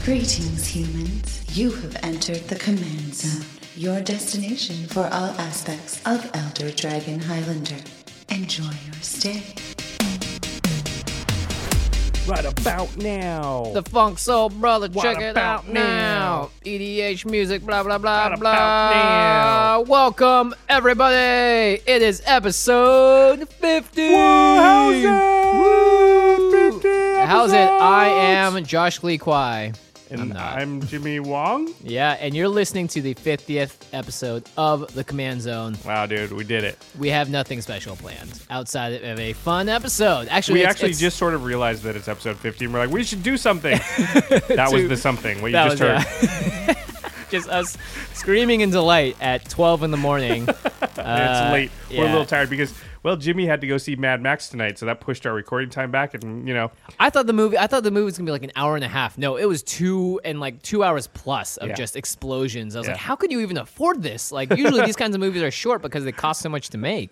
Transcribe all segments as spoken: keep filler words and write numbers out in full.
Greetings, humans. You have entered the Command Zone, your destination for all aspects of Elder Dragon Highlander. Enjoy your stay. Right about now. The Funk Soul Brother, What check it about out now. now? E D H music, blah, blah, blah, What blah. about now? Welcome, everybody. It is episode fifty. Whoa, how's it? Woo. fifty How's it? I episodes. am Josh Lee Kwai. And I'm not. I'm Jimmy Wong. Yeah, and you're listening to the fiftieth episode of The Command Zone. Wow, dude, we did it. We have nothing special planned outside of a fun episode. Actually, We it's, actually it's, just sort of realized that it's episode fifty, and we're like, we should do something. That was the something, what you That just was- heard. yeah. Just us screaming in delight at twelve in the morning. And Uh, it's late. We're a yeah. little tired because, well, Jimmy had to go see Mad Max tonight, so that pushed our recording time back, and, you know. I thought the movie. I thought the movie was gonna be like an hour and a half. No, it was two and like two hours plus of Yeah. just explosions. I was Yeah. like, how could you even afford this? Like, usually these kinds of movies are short because they cost so much to make.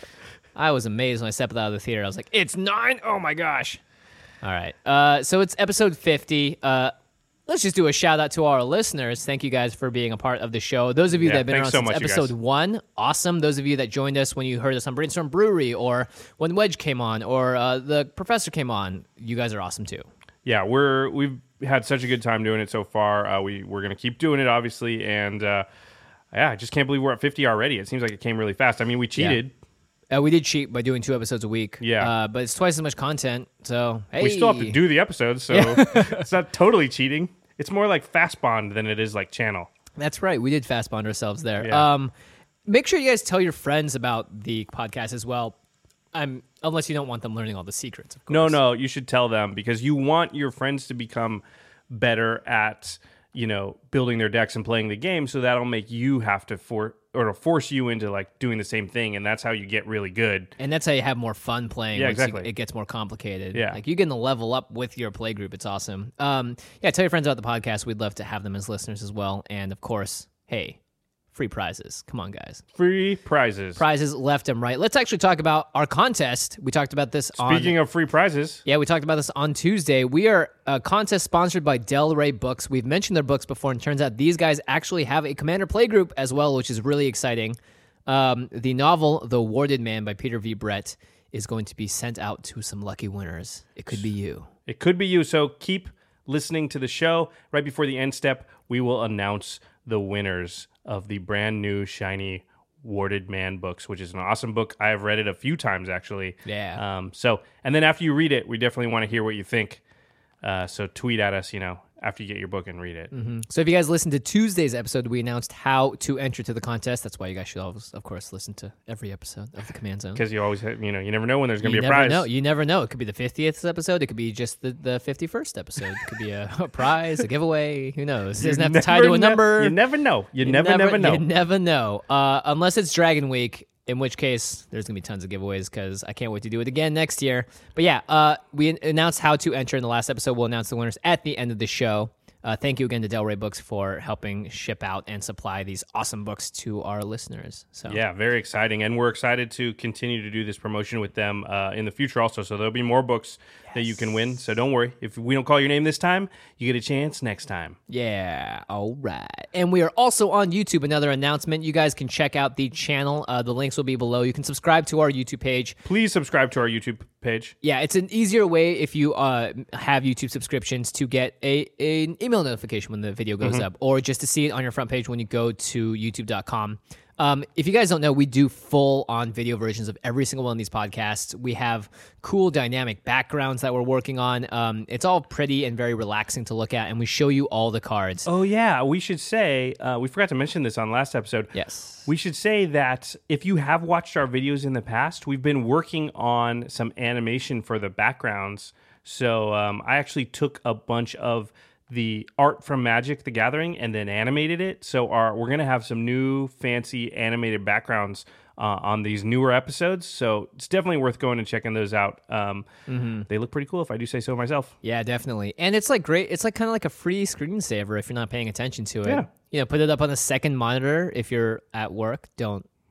I was amazed when I stepped out of the theater. I was like, it's nine. Oh my gosh! All right, uh, so it's episode fifty. Uh, Let's just do a shout out to our listeners. Thank you guys for being a part of the show. Those of you Yeah, that have been thanks around so since much, you episode guys. one, awesome. Those of you that joined us when you heard us on Brainstorm Brewery or when Wedge came on or uh, the Professor came on, you guys are awesome too. Yeah, we're we've had such a good time doing it so far. Uh, we we're gonna keep doing it, obviously, and uh, yeah, I just can't believe we're at fifty already. It seems like it came really fast. I mean, we cheated. Uh, we did cheat by doing two episodes a week. Yeah. Uh, but it's twice as much content. So, hey. We still have to do the episodes, so it's not totally cheating. It's more like Fast Bond than it is like Channel. That's right. We did fast bond ourselves there. Yeah. Um, make sure you guys tell your friends about the podcast as well. Um, unless you don't want them learning all the secrets, of course. No, no, you should tell them because you want your friends to become better at, you know, building their decks and playing the game, so that'll make you have to for or to force you into like doing the same thing, and that's how you get really good. And that's how you have more fun playing. Yeah, once you- exactly. it gets more complicated. Yeah. Like you get to level up with your play group. It's awesome. Um, yeah, tell your friends about the podcast. We'd love to have them as listeners as well. And of course, hey, free prizes. Come on, guys. Free prizes. Prizes left and right. Let's actually talk about our contest. We talked about this on... Speaking of free prizes, Yeah, we talked about this on Tuesday. We are a contest sponsored by Del Rey Books. We've mentioned their books before, and it turns out these guys actually have a Commander play group as well, which is really exciting. Um, the novel, The Warded Man by Peter V. Brett, is going to be sent out to some lucky winners. It could be you. it could be you. So keep listening to the show. Right before the end step, we will announce the winners of the brand new shiny Warded Man books, which is an awesome book. I have read it a few times actually. Yeah. Um. So, and then after you read it, we definitely want to hear what you think. Uh. So tweet at us, you know, after you get your book and read it. So if you guys listened to Tuesday's episode, we announced how to enter to the contest. That's why you guys should always, of course, listen to every episode of the Command Zone. Because you always, have, you know, you never know when there's going to You be a never prize. know. You never know. It could be the fiftieth episode. It could be just the, the fifty-first episode. It could be a, a prize, a giveaway. Who knows? It doesn't have to tie to a ne- number. You never know. You, never, never know. You never know. Uh, unless it's Dragon Week, in which case there's going to be tons of giveaways because I can't wait to do it again next year. But yeah, uh, we an- announced how to enter in the last episode. We'll announce the winners at the end of the show. Uh, thank you again to Del Rey Books for helping ship out and supply these awesome books to our listeners. So Yeah, very exciting. And we're excited to continue to do this promotion with them uh, in the future also. So there'll be more books that you can win. So don't worry. If we don't call your name this time, you get a chance next time. Yeah, all right. And we are also on YouTube. Another announcement. You guys can check out the channel. Uh, the links will be below. You can subscribe to our YouTube page. Please subscribe to our YouTube page. Yeah, it's an easier way if you uh, have YouTube subscriptions to get a an email notification when the video goes up, or just to see it on your front page when you go to youtube dot com. Um, if you guys don't know, we do full-on video versions of every single one of these podcasts. We have cool dynamic backgrounds that we're working on. Um, it's all pretty and very relaxing to look at, and we show you all the cards. Oh, yeah. We should say, uh, we forgot to mention this on last episode. Yes. We should say that if you have watched our videos in the past, we've been working on some animation for the backgrounds. So um, I actually took a bunch of the art from Magic the Gathering and then animated it. So our, we're going to have some new fancy animated backgrounds uh, on these newer episodes. So it's definitely worth going and checking those out. Um, Mm-hmm. They look pretty cool if I do say so myself. Yeah, definitely. And it's like great. It's like kind of like a free screensaver if you're not paying attention to it. Yeah. You know, put it up on the second monitor if you're at work. Don't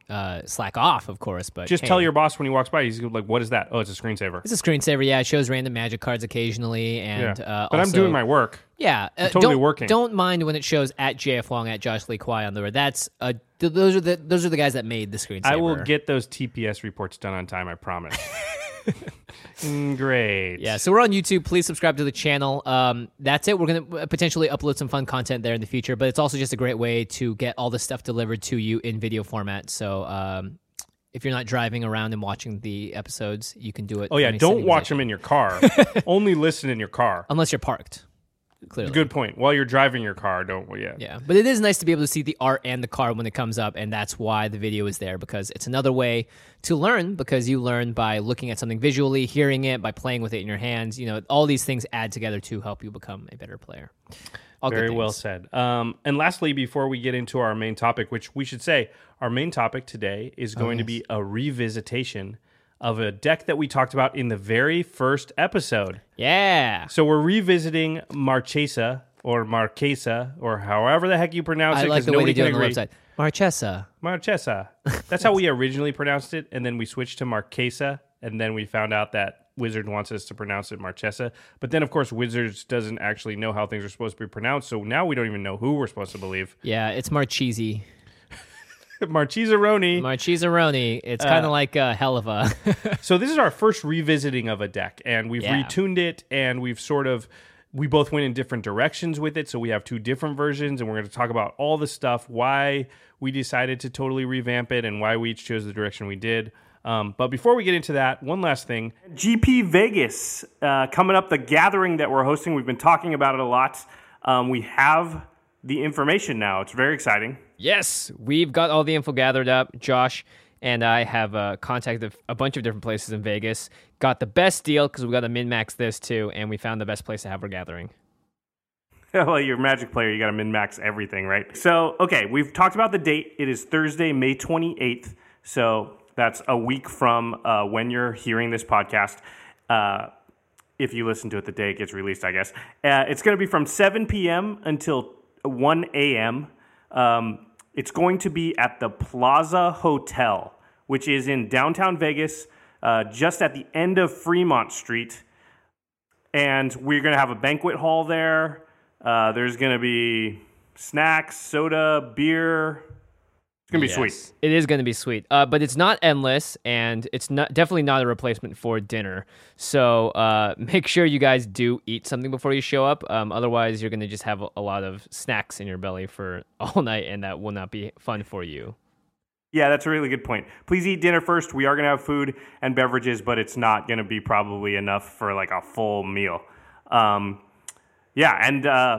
uh, slack off, of course. But Just hey, tell your boss when he walks by, he's like, what is that? Oh, it's a screensaver. It's a screensaver, yeah. It shows random magic cards occasionally. and Yeah. uh, But I'm also- doing my work. Yeah, uh, totally don't, working. Don't mind when it shows at J F Wong, at Josh Lee Kwai on the road. That's uh, th- those are the those are the guys that made the screensaver. I will get those T P S reports done on time, I promise. Mm, great. Yeah, so we're on YouTube. Please subscribe to the channel. Um, that's it. We're going to potentially upload some fun content there in the future, but it's also just a great way to get all the stuff delivered to you in video format. So um, if you're not driving around and watching the episodes, you can do it. Oh, yeah, from any don't sitting watch position. them in your car. Only listen in your car. Unless you're parked, clearly. Good point. While you're driving your car, don't, well, yeah. Yeah, but it is nice to be able to see the art and the card when it comes up, and that's why the video is there, because it's another way to learn, because you learn by looking at something visually, hearing it, by playing with it in your hands. You know, all these things add together to help you become a better player. All good Very things. well said. Um, and lastly, before we get into our main topic, which we should say, our main topic today is going to be a revisitation of a deck that we talked about in the very first episode. Yeah. So we're revisiting Marchesa, or Marquesa, or however the heck you pronounce I it, like because the way nobody they do it can on the agree. website. Marchesa. Marchesa. That's how we originally pronounced it, and then we switched to Marquesa, and then we found out that Wizard wants us to pronounce it Marchesa. But then, of course, Wizards doesn't actually know how things are supposed to be pronounced, so now we don't even know who we're supposed to believe. Yeah, it's Marchese. Marchesaroni. Marchesaroni. It's kind of Uh, like a hell of a... So this is our first revisiting of a deck, and we've Yeah. retuned it, and we've sort of... We both went in different directions with it, so we have two different versions, and we're going to talk about all the stuff, why we decided to totally revamp it, and why we each chose the direction we did. Um, but before we get into that, one last thing. G P Vegas, uh, coming up, the gathering that we're hosting. We've been talking about it a lot. Um, we have the information now. It's very exciting. Yes, we've got all the info gathered up. Josh and I have uh, contacted a bunch of different places in Vegas. Got the best deal because we got to min-max this too, and we found the best place to have our gathering. Well, you're a Magic player. You got to min-max everything, right? So, okay, we've talked about the date. It is Thursday, May twenty-eighth. So that's a week from uh, when you're hearing this podcast. Uh, if you listen to it the day it gets released, I guess. Uh, it's going to be from seven p.m. until one a.m. Um, it's going to be at the Plaza Hotel, which is in downtown Vegas, uh, just at the end of Fremont Street. And we're going to have a banquet hall there. Uh, there's going to be snacks, soda, beer. It's going to be Yes. sweet. It is going to be sweet, uh, but it's not endless, and it's not definitely not a replacement for dinner. So uh, make sure you guys do eat something before you show up. Um, otherwise, you're going to just have a, a lot of snacks in your belly for all night, and that will not be fun for you. Yeah, that's a really good point. Please eat dinner first. We are going to have food and beverages, but it's not going to be probably enough for like a full meal. Um, yeah, and uh,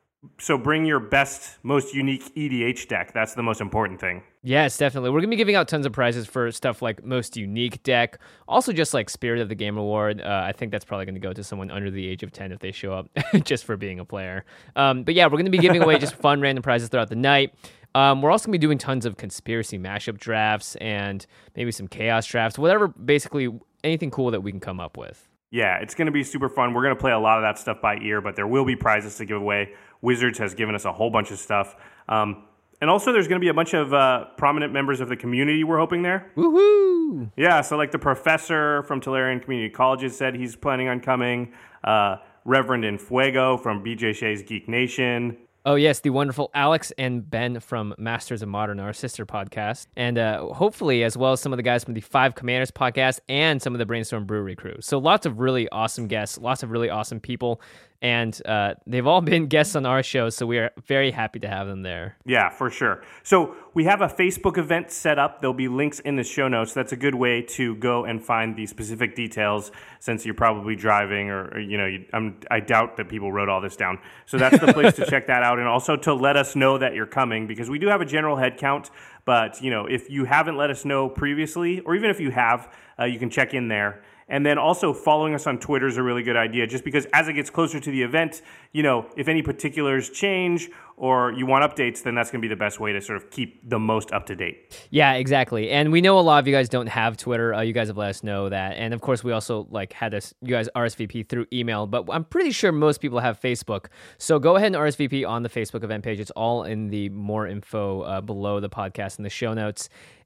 so bring your best, most unique E D H deck. That's the most important thing. Yes, definitely. We're going to be giving out tons of prizes for stuff like most unique deck. Also, just like Spirit of the Game Award. Uh, I think that's probably going to go to someone under the age of ten if they show up just for being a player. Um, but yeah, we're going to be giving away just fun random prizes throughout the night. Um, we're also going to be doing tons of conspiracy mashup drafts and maybe some chaos drafts, whatever, basically anything cool that we can come up with. Yeah, it's going to be super fun. We're going to play a lot of that stuff by ear, but there will be prizes to give away. Wizards has given us a whole bunch of stuff. Um, and also, there's going to be a bunch of uh, prominent members of the community we're hoping there. Woohoo! Yeah, so like the professor from Tolarian Community Colleges said he's planning on coming. Uh, Reverend Infuego from B J Shea's Geek Nation. Oh, yes, the wonderful Alex and Ben from Masters of Modern, our sister podcast. And uh, hopefully, as well as some of the guys from the Five Commanders podcast and some of the Brainstorm Brewery crew. So lots of really awesome guests, lots of really awesome people. And uh, they've all been guests on our show, so we are very happy to have them there. Yeah, for sure. So we have a Facebook event set up. There'll be links in the show notes. That's a good way to go and find the specific details since you're probably driving or, or you know, you, I'm, I doubt that people wrote all this down. So that's the place to check that out and also to let us know that you're coming because we do have a general head count. But, you know, if you haven't let us know previously, or even if you have, uh, you can check in there. And then also following us on Twitter is a really good idea just because as it gets closer to the event, you know, if any particulars change or you want updates, then that's going to be the best way to sort of keep the most up to date. Yeah, exactly. And we know a lot of you guys don't have Twitter. Uh, you guys have let us know that. And of course, we also like had us, you guys R S V P through email, but I'm pretty sure most people have Facebook. So go ahead and R S V P on the Facebook event page. It's all in the more info uh, below the podcast in the show notes.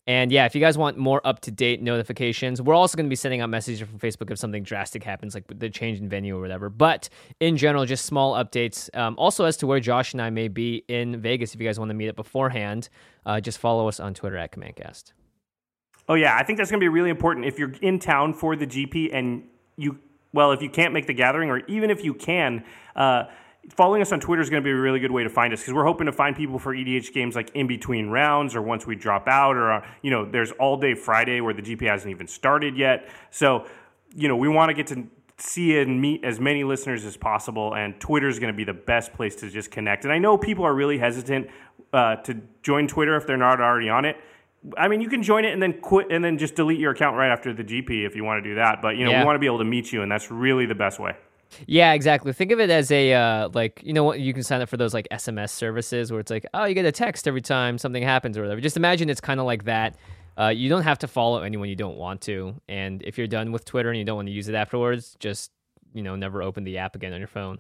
And yeah, if you guys want more up-to-date notifications, we're also going to be sending out messages from Facebook if something drastic happens, like the change in venue or whatever. But in general, just small updates. Um, also, as to where Josh and I may be in Vegas, if you guys want to meet up beforehand, uh, just follow us on Twitter at CommandCast. Oh, yeah, I think that's going to be really important. If you're in town for the G P and you, well, if you can't make the gathering, or even if you can, uh, following us on Twitter is going to be a really good way to find us, because we're hoping to find people for E D H games like in between rounds or once we drop out, or, uh, you know, there's all day Friday where the G P hasn't even started yet. So, you know, we want to get to see and meet as many listeners as possible, and Twitter is going to be the best place to just connect. And I know people are really hesitant uh, to join Twitter if they're not already on it. I mean, you can join it and then quit and then just delete your account right after the G P if you want to do that. But, you know, Yeah. we want to be able to meet you, and that's really the best way. Yeah, exactly. Think of it as a, uh, like, you know what, you can sign up for those, like, S M S services where it's like, oh, you get a text every time something happens or whatever. Just imagine it's kind of like that. Uh, you don't have to follow anyone you don't want to. And if you're done with Twitter and you don't want to use it afterwards, just, you know, never open the app again on your phone.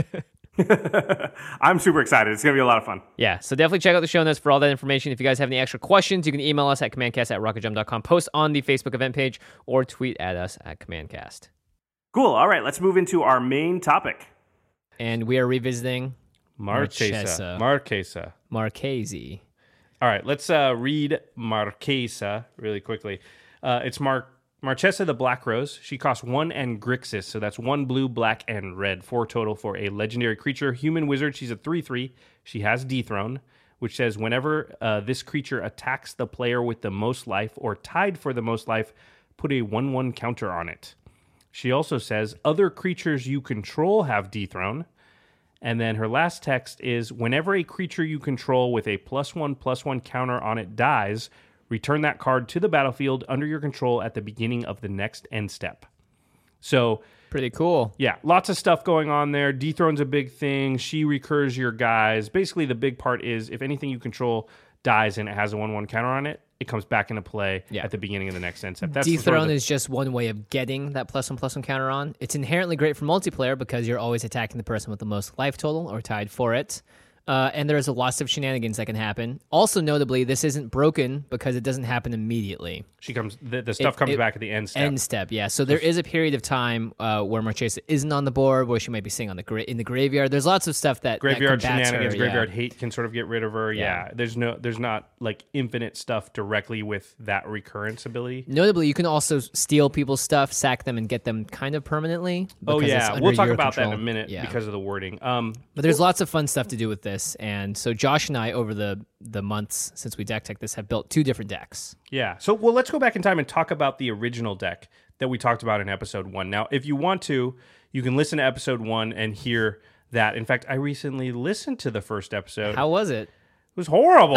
I'm super excited. It's going to be a lot of fun. Yeah, so definitely check out the show notes for all that information. If you guys have any extra questions, you can email us at commandcast at rocketjump dot com, post on the Facebook event page, or tweet at us at commandcast. Cool. All right, let's move into our main topic. And we are revisiting Marchesa. Marchesa. Marchesa. Marchese. All right, let's uh, read Marchesa really quickly. Uh, it's Mar- Marchesa the Black Rose. She costs one and Grixis, so that's one blue, black, and red. Four total for a legendary creature. Human wizard. She's a three three. She has Dethrone, which says whenever uh, this creature attacks the player with the most life or tied for the most life, put a one one counter on it. She also says other creatures you control have Dethrone. And then her last text is whenever a creature you control with a plus one, plus one counter on it dies, return that card to the battlefield under your control at the beginning of the next end step. So, Pretty cool. yeah, lots of stuff going on there. Dethrone's a big thing. She recurs your guys. Basically, the big part is if anything you control dies and it has a one one counter on it, it comes back into play Yeah. at the beginning of the next end step. That's the Dethrone sort of the- is just one way of getting that plus one plus one counter on. It's inherently great for multiplayer because you're always attacking the person with the most life total or tied for it. Uh, and there's lots of shenanigans that can happen. Also, notably, this isn't broken because it doesn't happen immediately. She comes. The, the stuff It- comes it- back at the end step. End step, yeah. So there is a period of time uh, where Marchesa isn't on the board, where she might be sitting on the gra- in the graveyard. There's lots of stuff that Graveyard that combats shenanigans, her, graveyard yeah. hate can sort of get rid of her. Yeah. Yeah. there's no, there's not like infinite stuff directly with that recurrence ability. Notably, you can also steal people's stuff, sack them, and get them kind of permanently. Oh because it's yeah, under we'll talk your about that in control. a minute Yeah. because of the wording. Um, But there's lots of fun stuff to do with this, and so Josh and I, over the the months since we deck tech this, have built two different decks. yeah. So well, let's go back in time and talk about the original deck that we talked about in episode one. Now, if you want to, you can listen to episode one and hear that. In fact, I recently listened to the first episode. How was it? It was horrible.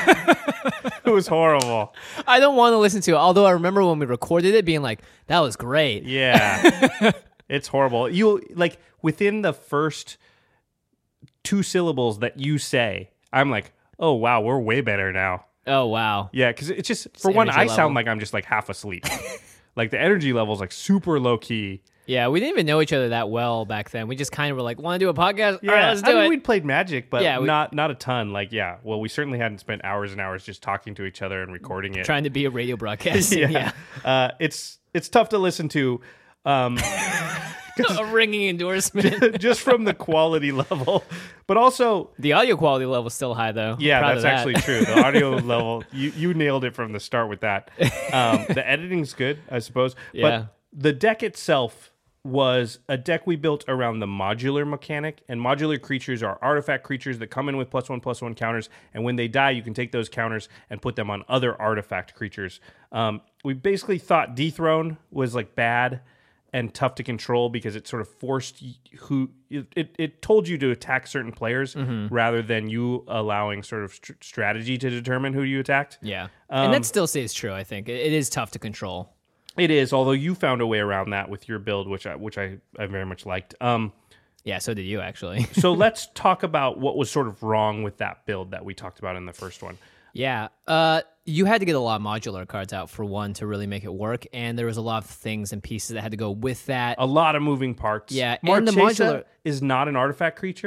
It was horrible. I don't want to listen to it, although I remember when we recorded it being like, that was great. Yeah. It's horrible. You like within the first two syllables that you say, I'm like, oh wow, we're way better now. Oh, wow. Yeah, because it's just for It's one, energy I level. sound like I'm just like half asleep. Like the energy level is like super low key. Yeah, we didn't even know each other that well back then. We just kind of were like, want to do a podcast? Yeah, All right, let's do I mean, it. we'd played Magic, but Yeah, we- not not a ton. Like, yeah, well, we certainly hadn't spent hours and hours just talking to each other and recording it. Trying to be a radio broadcast. yeah, yeah. Uh, it's it's tough to listen to. Um, A ringing endorsement. just from the quality level, but also The audio quality level is still high, though. yeah, Proud that's of that. actually true. The audio level, you you nailed it from the start with that. Um, the editing's good, I suppose. Yeah. But the deck itself was a deck we built around the modular mechanic, and modular creatures are artifact creatures that come in with plus one plus one counters, and when they die, you can take those counters and put them on other artifact creatures. Um, we basically thought Dethrone was like bad and tough to control because it sort of forced y- who it, it, it told you to attack certain players Mm-hmm. rather than you allowing sort of st- strategy to determine who you attacked. Yeah. Um, and that still stays true, I think. It, it is tough to control. It is, although you found a way around that with your build, which I which I, I very much liked. Um, Yeah, so did you, actually. so let's talk about what was sort of wrong with that build that we talked about in the first one. Yeah. Uh, you had to get a lot of modular cards out, for one, to really make it work. And there was a lot of things and pieces that had to go with that. A lot of moving parts. Yeah, and the Marchesa modular- is not an artifact creature,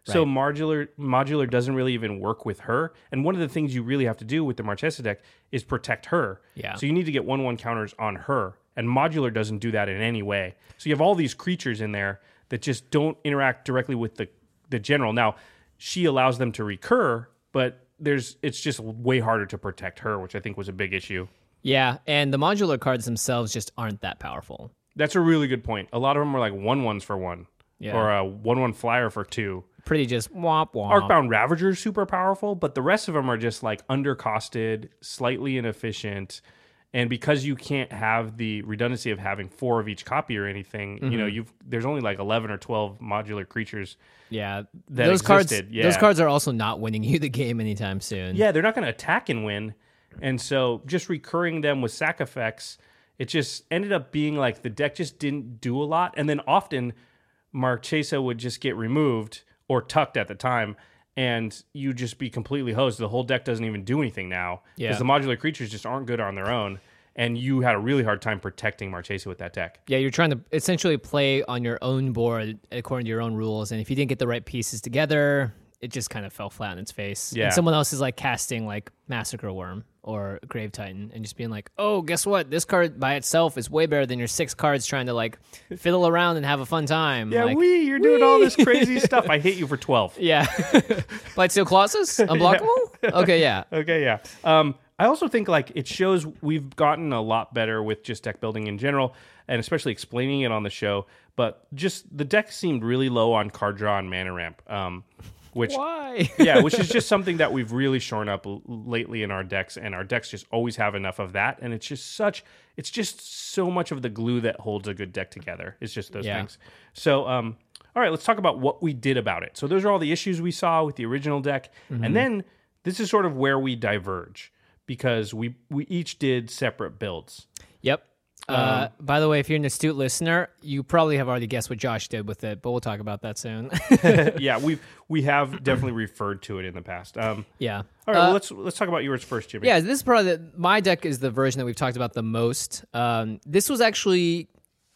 So modular modular doesn't really even work with her. And one of the things you really have to do with the Marchesa deck is protect her. Yeah. So you need to get one one counters on her. And modular doesn't do that in any way. So you have all these creatures in there that just don't interact directly with the, the general. Now, she allows them to recur, but there's it's just way harder to protect her, which I think was a big issue. Yeah, and the modular cards themselves just aren't that powerful. That's a really good point. A lot of them are like one ones for one. Yeah. Or a one one flyer for two. Pretty just womp womp. Arcbound Ravager is super powerful, but the rest of them are just like undercosted, slightly inefficient. And because you can't have the redundancy of having four of each copy or anything, mm-hmm. you know, you've there's only like eleven or twelve modular creatures. Yeah, that those existed. cards. Yeah. Those cards are also not winning you the game anytime soon. Yeah, they're not going to attack and win, and so just recurring them with sack effects, it just ended up being like the deck just didn't do a lot, and then often Marchesa would just get removed or tucked at the time. And you just be completely hosed. The whole deck doesn't even do anything now because Yeah. the modular creatures just aren't good on their own. And you had a really hard time protecting Marchesa with that deck. Yeah, you're trying to essentially play on your own board according to your own rules, and if you didn't get the right pieces together, it just kind of fell flat on its face. Yeah. And someone else is like casting like Massacre Worm or Grave Titan and just being like, oh, guess what? This card by itself is way better than your six cards trying to like fiddle around and have a fun time. Yeah, like, we, you're doing all this crazy stuff. I hate you for twelve. Yeah. Blightsteel Colossus? Unblockable? Okay, yeah. Okay, yeah. Um, I also think like it shows we've gotten a lot better with just deck building in general, and especially explaining it on the show. But just the deck seemed really low on card draw and mana ramp, um, which Why? yeah, which is just something that we've really shorn up l- lately in our decks, and our decks just always have enough of that. And it's just such, it's just so much of the glue that holds a good deck together. It's just those Yeah. things. So, um, all right, let's talk about what we did about it. So those are all the issues we saw with the original deck, Mm-hmm. and then this is sort of where we diverge because we we each did separate builds. Yep. Um, Uh, by the way, if you're an astute listener, you probably have already guessed what Josh did with it, but we'll talk about that soon. yeah, we we have definitely referred to it in the past. Um, yeah. all right, Uh, well, let's let's talk about yours first, Jimmy. Yeah, this is probably the, my deck is the version that we've talked about the most. Um, this was actually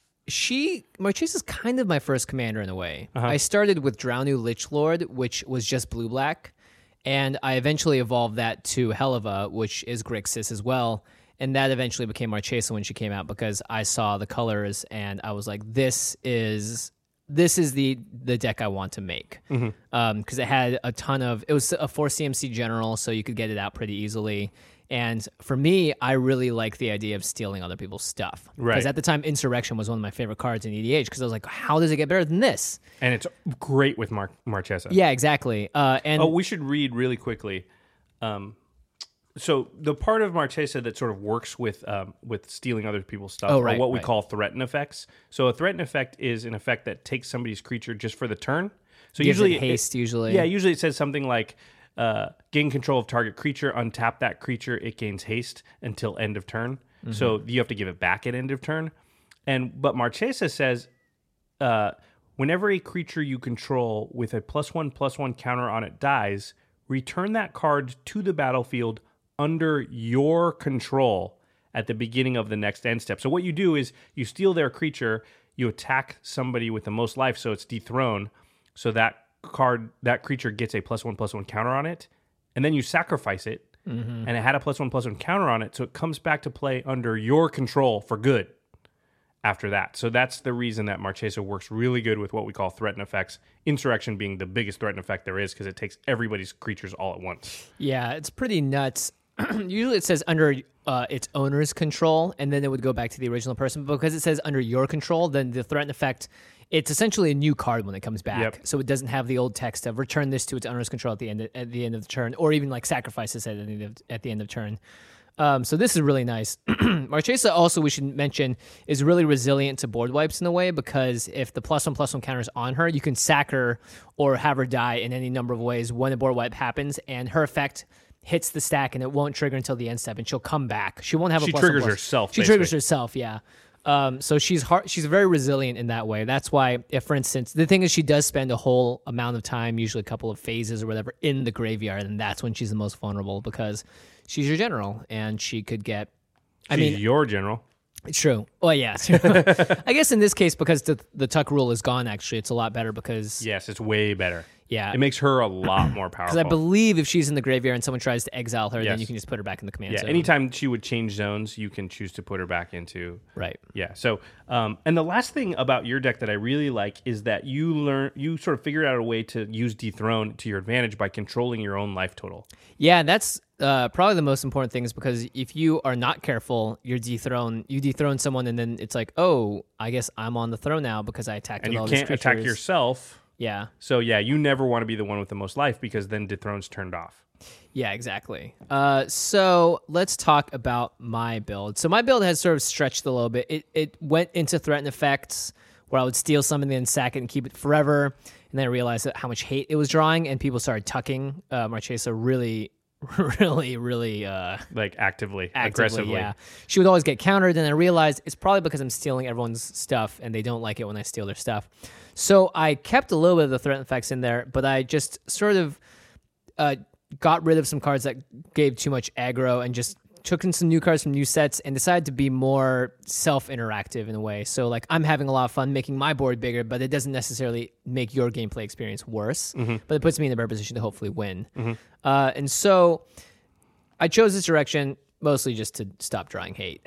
she Marchesa's kind of my first commander in a way. Uh-huh. I started with Drownu Lich Lord, which was just blue black, and I eventually evolved that to Helava, which is Grixis as well. And that eventually became Marchesa when she came out because I saw the colors and I was like, this is this is the the deck I want to make. Because um, it had a ton of, it was a four C M C general, so you could get it out pretty easily. And for me, I really like the idea of stealing other people's stuff. Right. Because at the time, Insurrection was one of my favorite cards in E D H because I was like, how does it get better than this? And it's great with Mar- Marchesa. Yeah, exactly. Uh, and Oh, we should read really quickly. Um, so the part of Marchesa that sort of works with um, with stealing other people's stuff Oh, are right, what we right. call threaten effects. So a threaten effect is an effect that takes somebody's creature just for the turn. So gives usually it haste, usually. Yeah, usually it says something like uh, gain control of target creature, untap that creature, it gains haste until end of turn. Mm-hmm. So you have to give it back at end of turn. And but Marchesa says uh, whenever a creature you control with a plus one plus one counter on it dies, return that card to the battlefield under your control at the beginning of the next end step. So what you do is you steal their creature, you attack somebody with the most life, so it's dethroned, so that card, that creature gets a plus one plus one counter on it, and then you sacrifice it, Mm-hmm. and it had a plus one plus one counter on it, so it comes back to play under your control for good after that. So that's the reason that Marchesa works really good with what we call threaten effects, Insurrection being the biggest threaten effect there is because it takes everybody's creatures all at once. Yeah, it's pretty nuts. Usually it says under uh, its owner's control, and then it would go back to the original person. But because it says under your control, then the threaten effect, it's essentially a new card when it comes back. Yep. So it doesn't have the old text of return this to its owner's control at the end of, at the end of the turn, or even like sacrifice this at the end of, at the end of turn. Um, so this is really nice. Marchesa also, we should mention, is really resilient to board wipes in a way because if the plus one plus one counter is on her, you can sack her or have her die in any number of ways when a board wipe happens, and her effect hits the stack and it won't trigger until the end step, and she'll come back. She won't have She a plus triggers one plus. herself, She triggers basically. herself, yeah. Um, so she's hard, she's very resilient in that way. That's why, if for instance, the thing is she does spend a whole amount of time, usually a couple of phases or whatever, in the graveyard, and that's when she's the most vulnerable because she's your general and she could get. I She's mean, your general. it's true. Well, yeah. I guess in this case, because the the tuck rule is gone, actually, it's a lot better because Yes, it's way better. Yeah. It makes her a lot more powerful. Because I believe if she's in the graveyard and someone tries to exile her, Yes. then you can just put her back in the command Yeah, zone. anytime she would change zones, you can choose to put her back into. Right. Yeah. So, um, and the last thing about your deck that I really like is that you learn, you sort of figured out a way to use Dethrone to your advantage by controlling your own life total. Yeah, that's uh, probably the most important thing is because if you are not careful, you're dethrone, you dethrone someone and then it's like, oh, I guess I'm on the throne now because I attacked And with you all can't these attack creatures. yourself. Yeah. So, yeah, you never want to be the one with the most life because then Dethrone's turned off. Yeah, exactly. Uh, so let's talk about my build. So my build has sort of stretched a little bit. It it went into threaten effects where I would steal something and sack it and keep it forever. And then I realized that how much hate it was drawing, and people started tucking uh, Marchesa really, really, really uh, Like actively, actively. aggressively. Yeah, she would always get countered, and I realized it's probably because I'm stealing everyone's stuff, and they don't like it when I steal their stuff. So I kept a little bit of the threat effects in there, but I just sort of uh, got rid of some cards that gave too much aggro and just took in some new cards from new sets and decided to be more self-interactive in a way. So like I'm having a lot of fun making my board bigger, but it doesn't necessarily make your gameplay experience worse, mm-hmm. but it puts me in a better position to hopefully win. Mm-hmm. Uh, and so I chose this direction mostly just to stop drawing hate.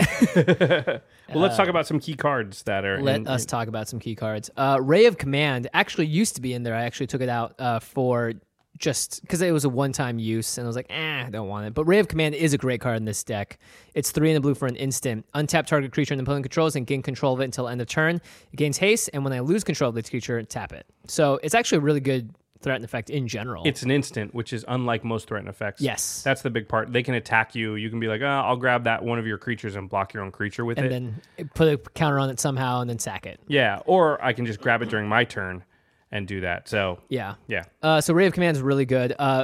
Well, let's talk about some key cards that are. Let in, us in- talk about some key cards. Uh, Ray of Command actually used to be in there. I actually took it out uh, for just because it was a one-time use, and I was like, eh, I don't want it. But Ray of Command is a great card in this deck. It's three in the blue for an instant. Untap target creature an opponent controls and gain control of it until end of turn. It gains haste, and when I lose control of this creature, tap it. So it's actually a really good threat and effect in general. It's an instant, which is unlike most threat and effects. Yes. That's the big part. They can attack you. You can be like, oh, I'll grab that one of your creatures and block your own creature with and it. then put a counter on it somehow and then sack it. Yeah, or I can just grab it during my turn and do that. So, Yeah. yeah. Uh, so Ray of Command is really good. Uh,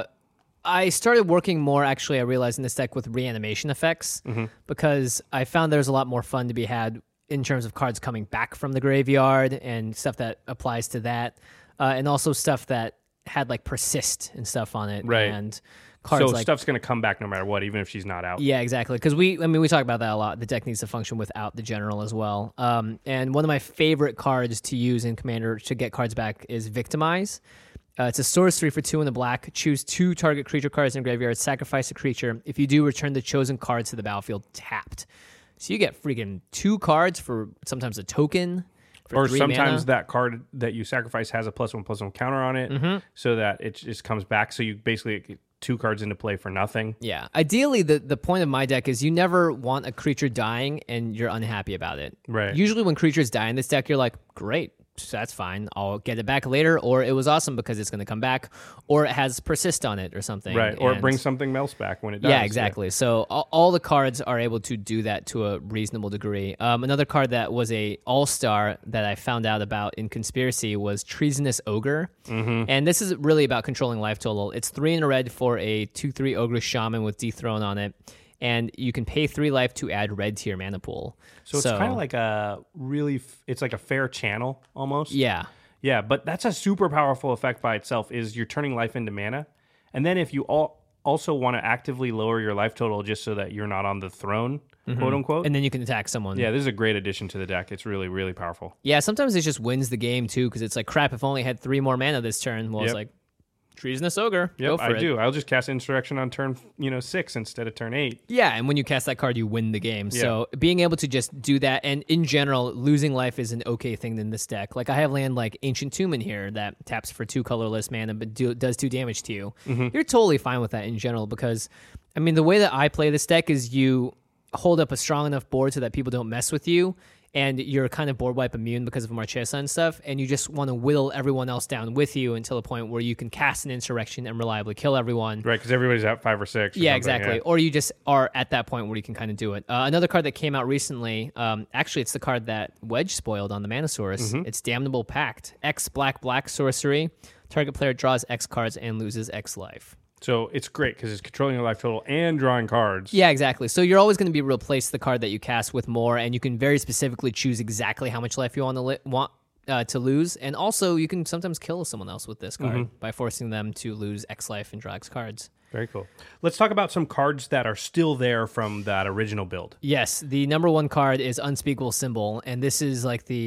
I started working more, actually, I realized in this deck with reanimation effects Mm-hmm. because I found there's a lot more fun to be had in terms of cards coming back from the graveyard and stuff that applies to that. Uh, and also stuff that had like persist and stuff on it. Right. And cards So like stuff's going to come back no matter what, even if she's not out. yeah, exactly. Because we, I mean, we talk about that a lot. The deck needs to function without the general as well. Um, and one of my favorite cards to use in Commander to get cards back is Victimize. Uh, it's a sorcery for two in the black. Choose two target creature cards in the graveyard. Sacrifice a creature. If you do, return the chosen cards to the battlefield tapped. So you get freaking two cards for sometimes a token. For Or three sometimes mana. that card that you sacrifice has a plus one plus one counter on it, Mm-hmm. so that it just comes back. So you basically get two cards into play for nothing. Yeah. Ideally, the, the point of my deck is you never want a creature dying and you're unhappy about it. Right. Usually when creatures die in this deck, you're like, great, that's fine. I'll get it back later. Or it was awesome because it's going to come back. Or it has persist on it or something. Right. Or it And- brings something else back when it does. Yeah, exactly. So all, all the cards are able to do that to a reasonable degree. Um, another card that was a all-star that I found out about in Conspiracy was Treasonous Ogre. Mm-hmm. And this is really about controlling life total. It's three in a red for a two three Ogre Shaman with Dethrone on it. And you can pay three life to add red to your mana pool. So it's kind of like a really, f- it's like a fair channel almost. Yeah. Yeah, but that's a super powerful effect by itself. Is you're turning life into mana, and then if you all also want to actively lower your life total just so that you're not on the throne, quote unquote. And then you can attack someone. Yeah, this is a great addition to the deck. It's really, really powerful. Yeah, sometimes it just wins the game, too, because it's like, crap, if I only had three more mana this turn. Well, Yep. it's like, Treasonous Ogre. Yep, Go for I it. do. I'll just cast Insurrection on turn, you know, six instead of turn eight. Yeah, and when you cast that card, you win the game. So being able to just do that, and in general, losing life is an okay thing in this deck. Like I have land like Ancient Tomb in here that taps for two colorless mana, but do, does two damage to you. Mm-hmm. You're totally fine with that in general because, I mean, the way that I play this deck is you hold up a strong enough board so that people don't mess with you, and you're kind of board wipe immune because of Marchesa and stuff, and you just want to whittle everyone else down with you until a point where you can cast an Insurrection and reliably kill everyone. Right, because everybody's at five or six. Or Yeah, something, exactly. yeah. Or you just are at that point where you can kind of do it. Uh, another card that came out recently, um, actually, it's the card that Wedge spoiled on the Manosaurus. Mm-hmm. It's Damnable Pact. X black black sorcery. Target player draws X cards and loses X life. So it's great because it's controlling your life total and drawing cards. Yeah, exactly. So you're always going to be able to replace the card that you cast with more, and you can very specifically choose exactly how much life you want to li- want uh, to lose. And also, you can sometimes kill someone else with this card Mm-hmm. by forcing them to lose X life and draw X cards. Very cool. Let's talk about some cards that are still there from that original build. Yes, the number one card is Unspeakable Symbol, and this is like the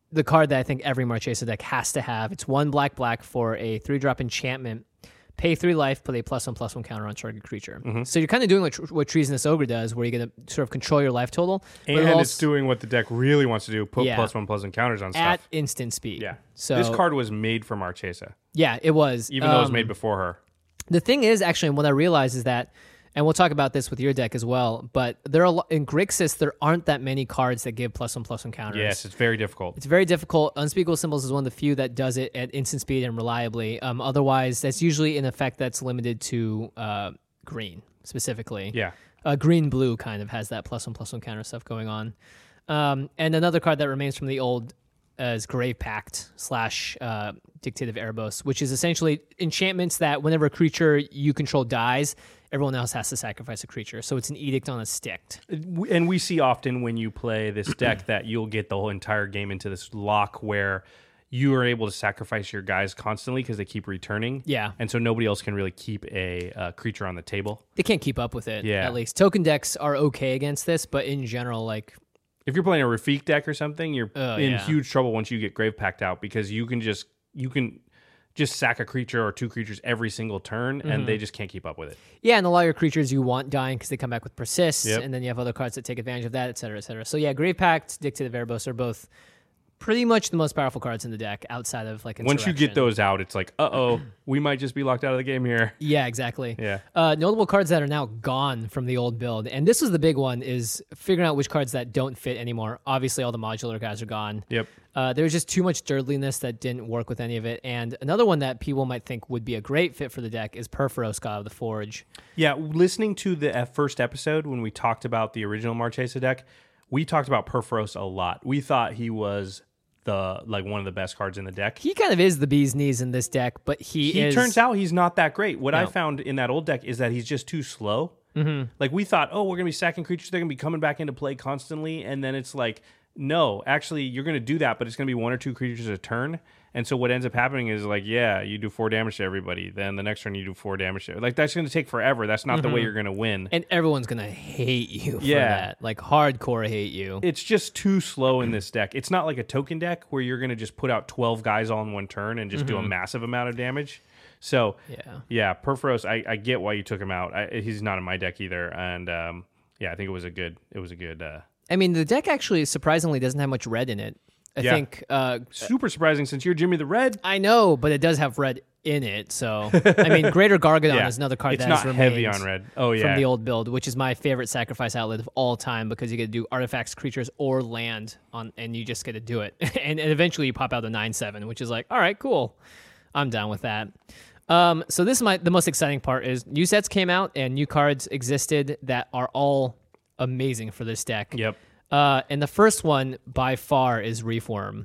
the card that I think every Marchesa deck has to have. It's one black black for a three drop enchantment. Pay three life, put a plus one plus one counter on target creature. Mm-hmm. So you're kind of doing what, what Treasonous Ogre does, where you're going to sort of control your life total. And it also, it's doing what the deck really wants to do, put Yeah. plus one plus one counters on at stuff. instant speed. Yeah. So this card was made for Marchesa, yeah, it was. even though it was Um, made before her. The thing is, actually, and what I realized is that, and we'll talk about this with your deck as well, but there are a lo- in Grixis, there aren't that many cards that give plus one plus one counters. Yes, it's very difficult. It's very difficult. Unspeakable Symbols is one of the few that does it at instant speed and reliably. Um, otherwise, that's usually an effect that's limited to uh, green, specifically. Yeah. Uh, green-blue kind of has that plus one plus one counter stuff going on. Um, and another card that remains from the old uh, is Grave Pact slash uh, Dictative Erebos, which is essentially enchantments that whenever a creature you control dies, everyone else has to sacrifice a creature. So it's an edict on a stick. And we see often when you play this deck that you'll get the whole entire game into this lock where you are able to sacrifice your guys constantly because they keep returning. Yeah. And so nobody else can really keep a uh, creature on the table. They can't keep up with it, Yeah. at least. Token decks are okay against this, but in general, like... If you're playing a Rafik deck or something, you're Oh, in yeah. huge trouble once you get Grave Pact out because you can just you can just sack a creature or two creatures every single turn, Mm-hmm. and they just can't keep up with it. Yeah, and a lot of your creatures you want dying because they come back with Persist, Yep. and then you have other cards that take advantage of that, et cetera, et cetera. So yeah, Grave Pact, Dictative Erebos are both pretty much the most powerful cards in the deck outside of like Once you get Insurrection. those out, it's like, uh-oh, we might just be locked out of the game here. Yeah, exactly. Yeah. Uh, notable cards that are now gone from the old build, and this was the big one, is figuring out which cards that don't fit anymore. Obviously, all the modular guys are gone. Yep. Uh, there was just too much dirtliness that didn't work with any of it. And another one that people might think would be a great fit for the deck is Perforos, God of the Forge. Yeah, listening to the uh, first episode when we talked about the original Marchesa deck, we talked about Perforos a lot. We thought he was the like one of the best cards in the deck. He kind of is the bee's knees in this deck, but he, He is... turns out he's not that great. What I No. found in that old deck is that he's just too slow. Mm-hmm. Like we thought, oh, we're gonna be sacking creatures, they're gonna be coming back into play constantly, and then it's like, no, actually, you're gonna do that, but it's gonna be one or two creatures a turn. And so what ends up happening is like, yeah, you do four damage to everybody. Then the next turn you do four damage to like that's gonna take forever. That's not the way you're gonna win. And everyone's going to hate you for Yeah. that. Like, hardcore hate you. It's just too slow in this deck. It's not like a token deck where you're going to just put out twelve guys all in one turn and just do a massive amount of damage. So, Yeah. yeah, Perforos, I, I get why you took him out. I, he's not in my deck either, and um, yeah, I think it was a good. It was a good. Uh, I mean, the deck actually surprisingly doesn't have much red in it. I Yeah. think... Uh, super surprising since you're Jimmy the Red. I know, but it does have red in it. So, I mean, Greater Gargadon Yeah, is another card it's that not has heavy remained on red. Oh yeah, from the old build, which is my favorite sacrifice outlet of all time because you get to do artifacts, creatures, or land on, and you just get to do it. and, and eventually you pop out the nine seven, which is like, all right, cool. I'm down with that. Um, so this is my the most exciting part is new sets came out and new cards existed that are all amazing for this deck. Yep. Uh, and the first one by far is Reform.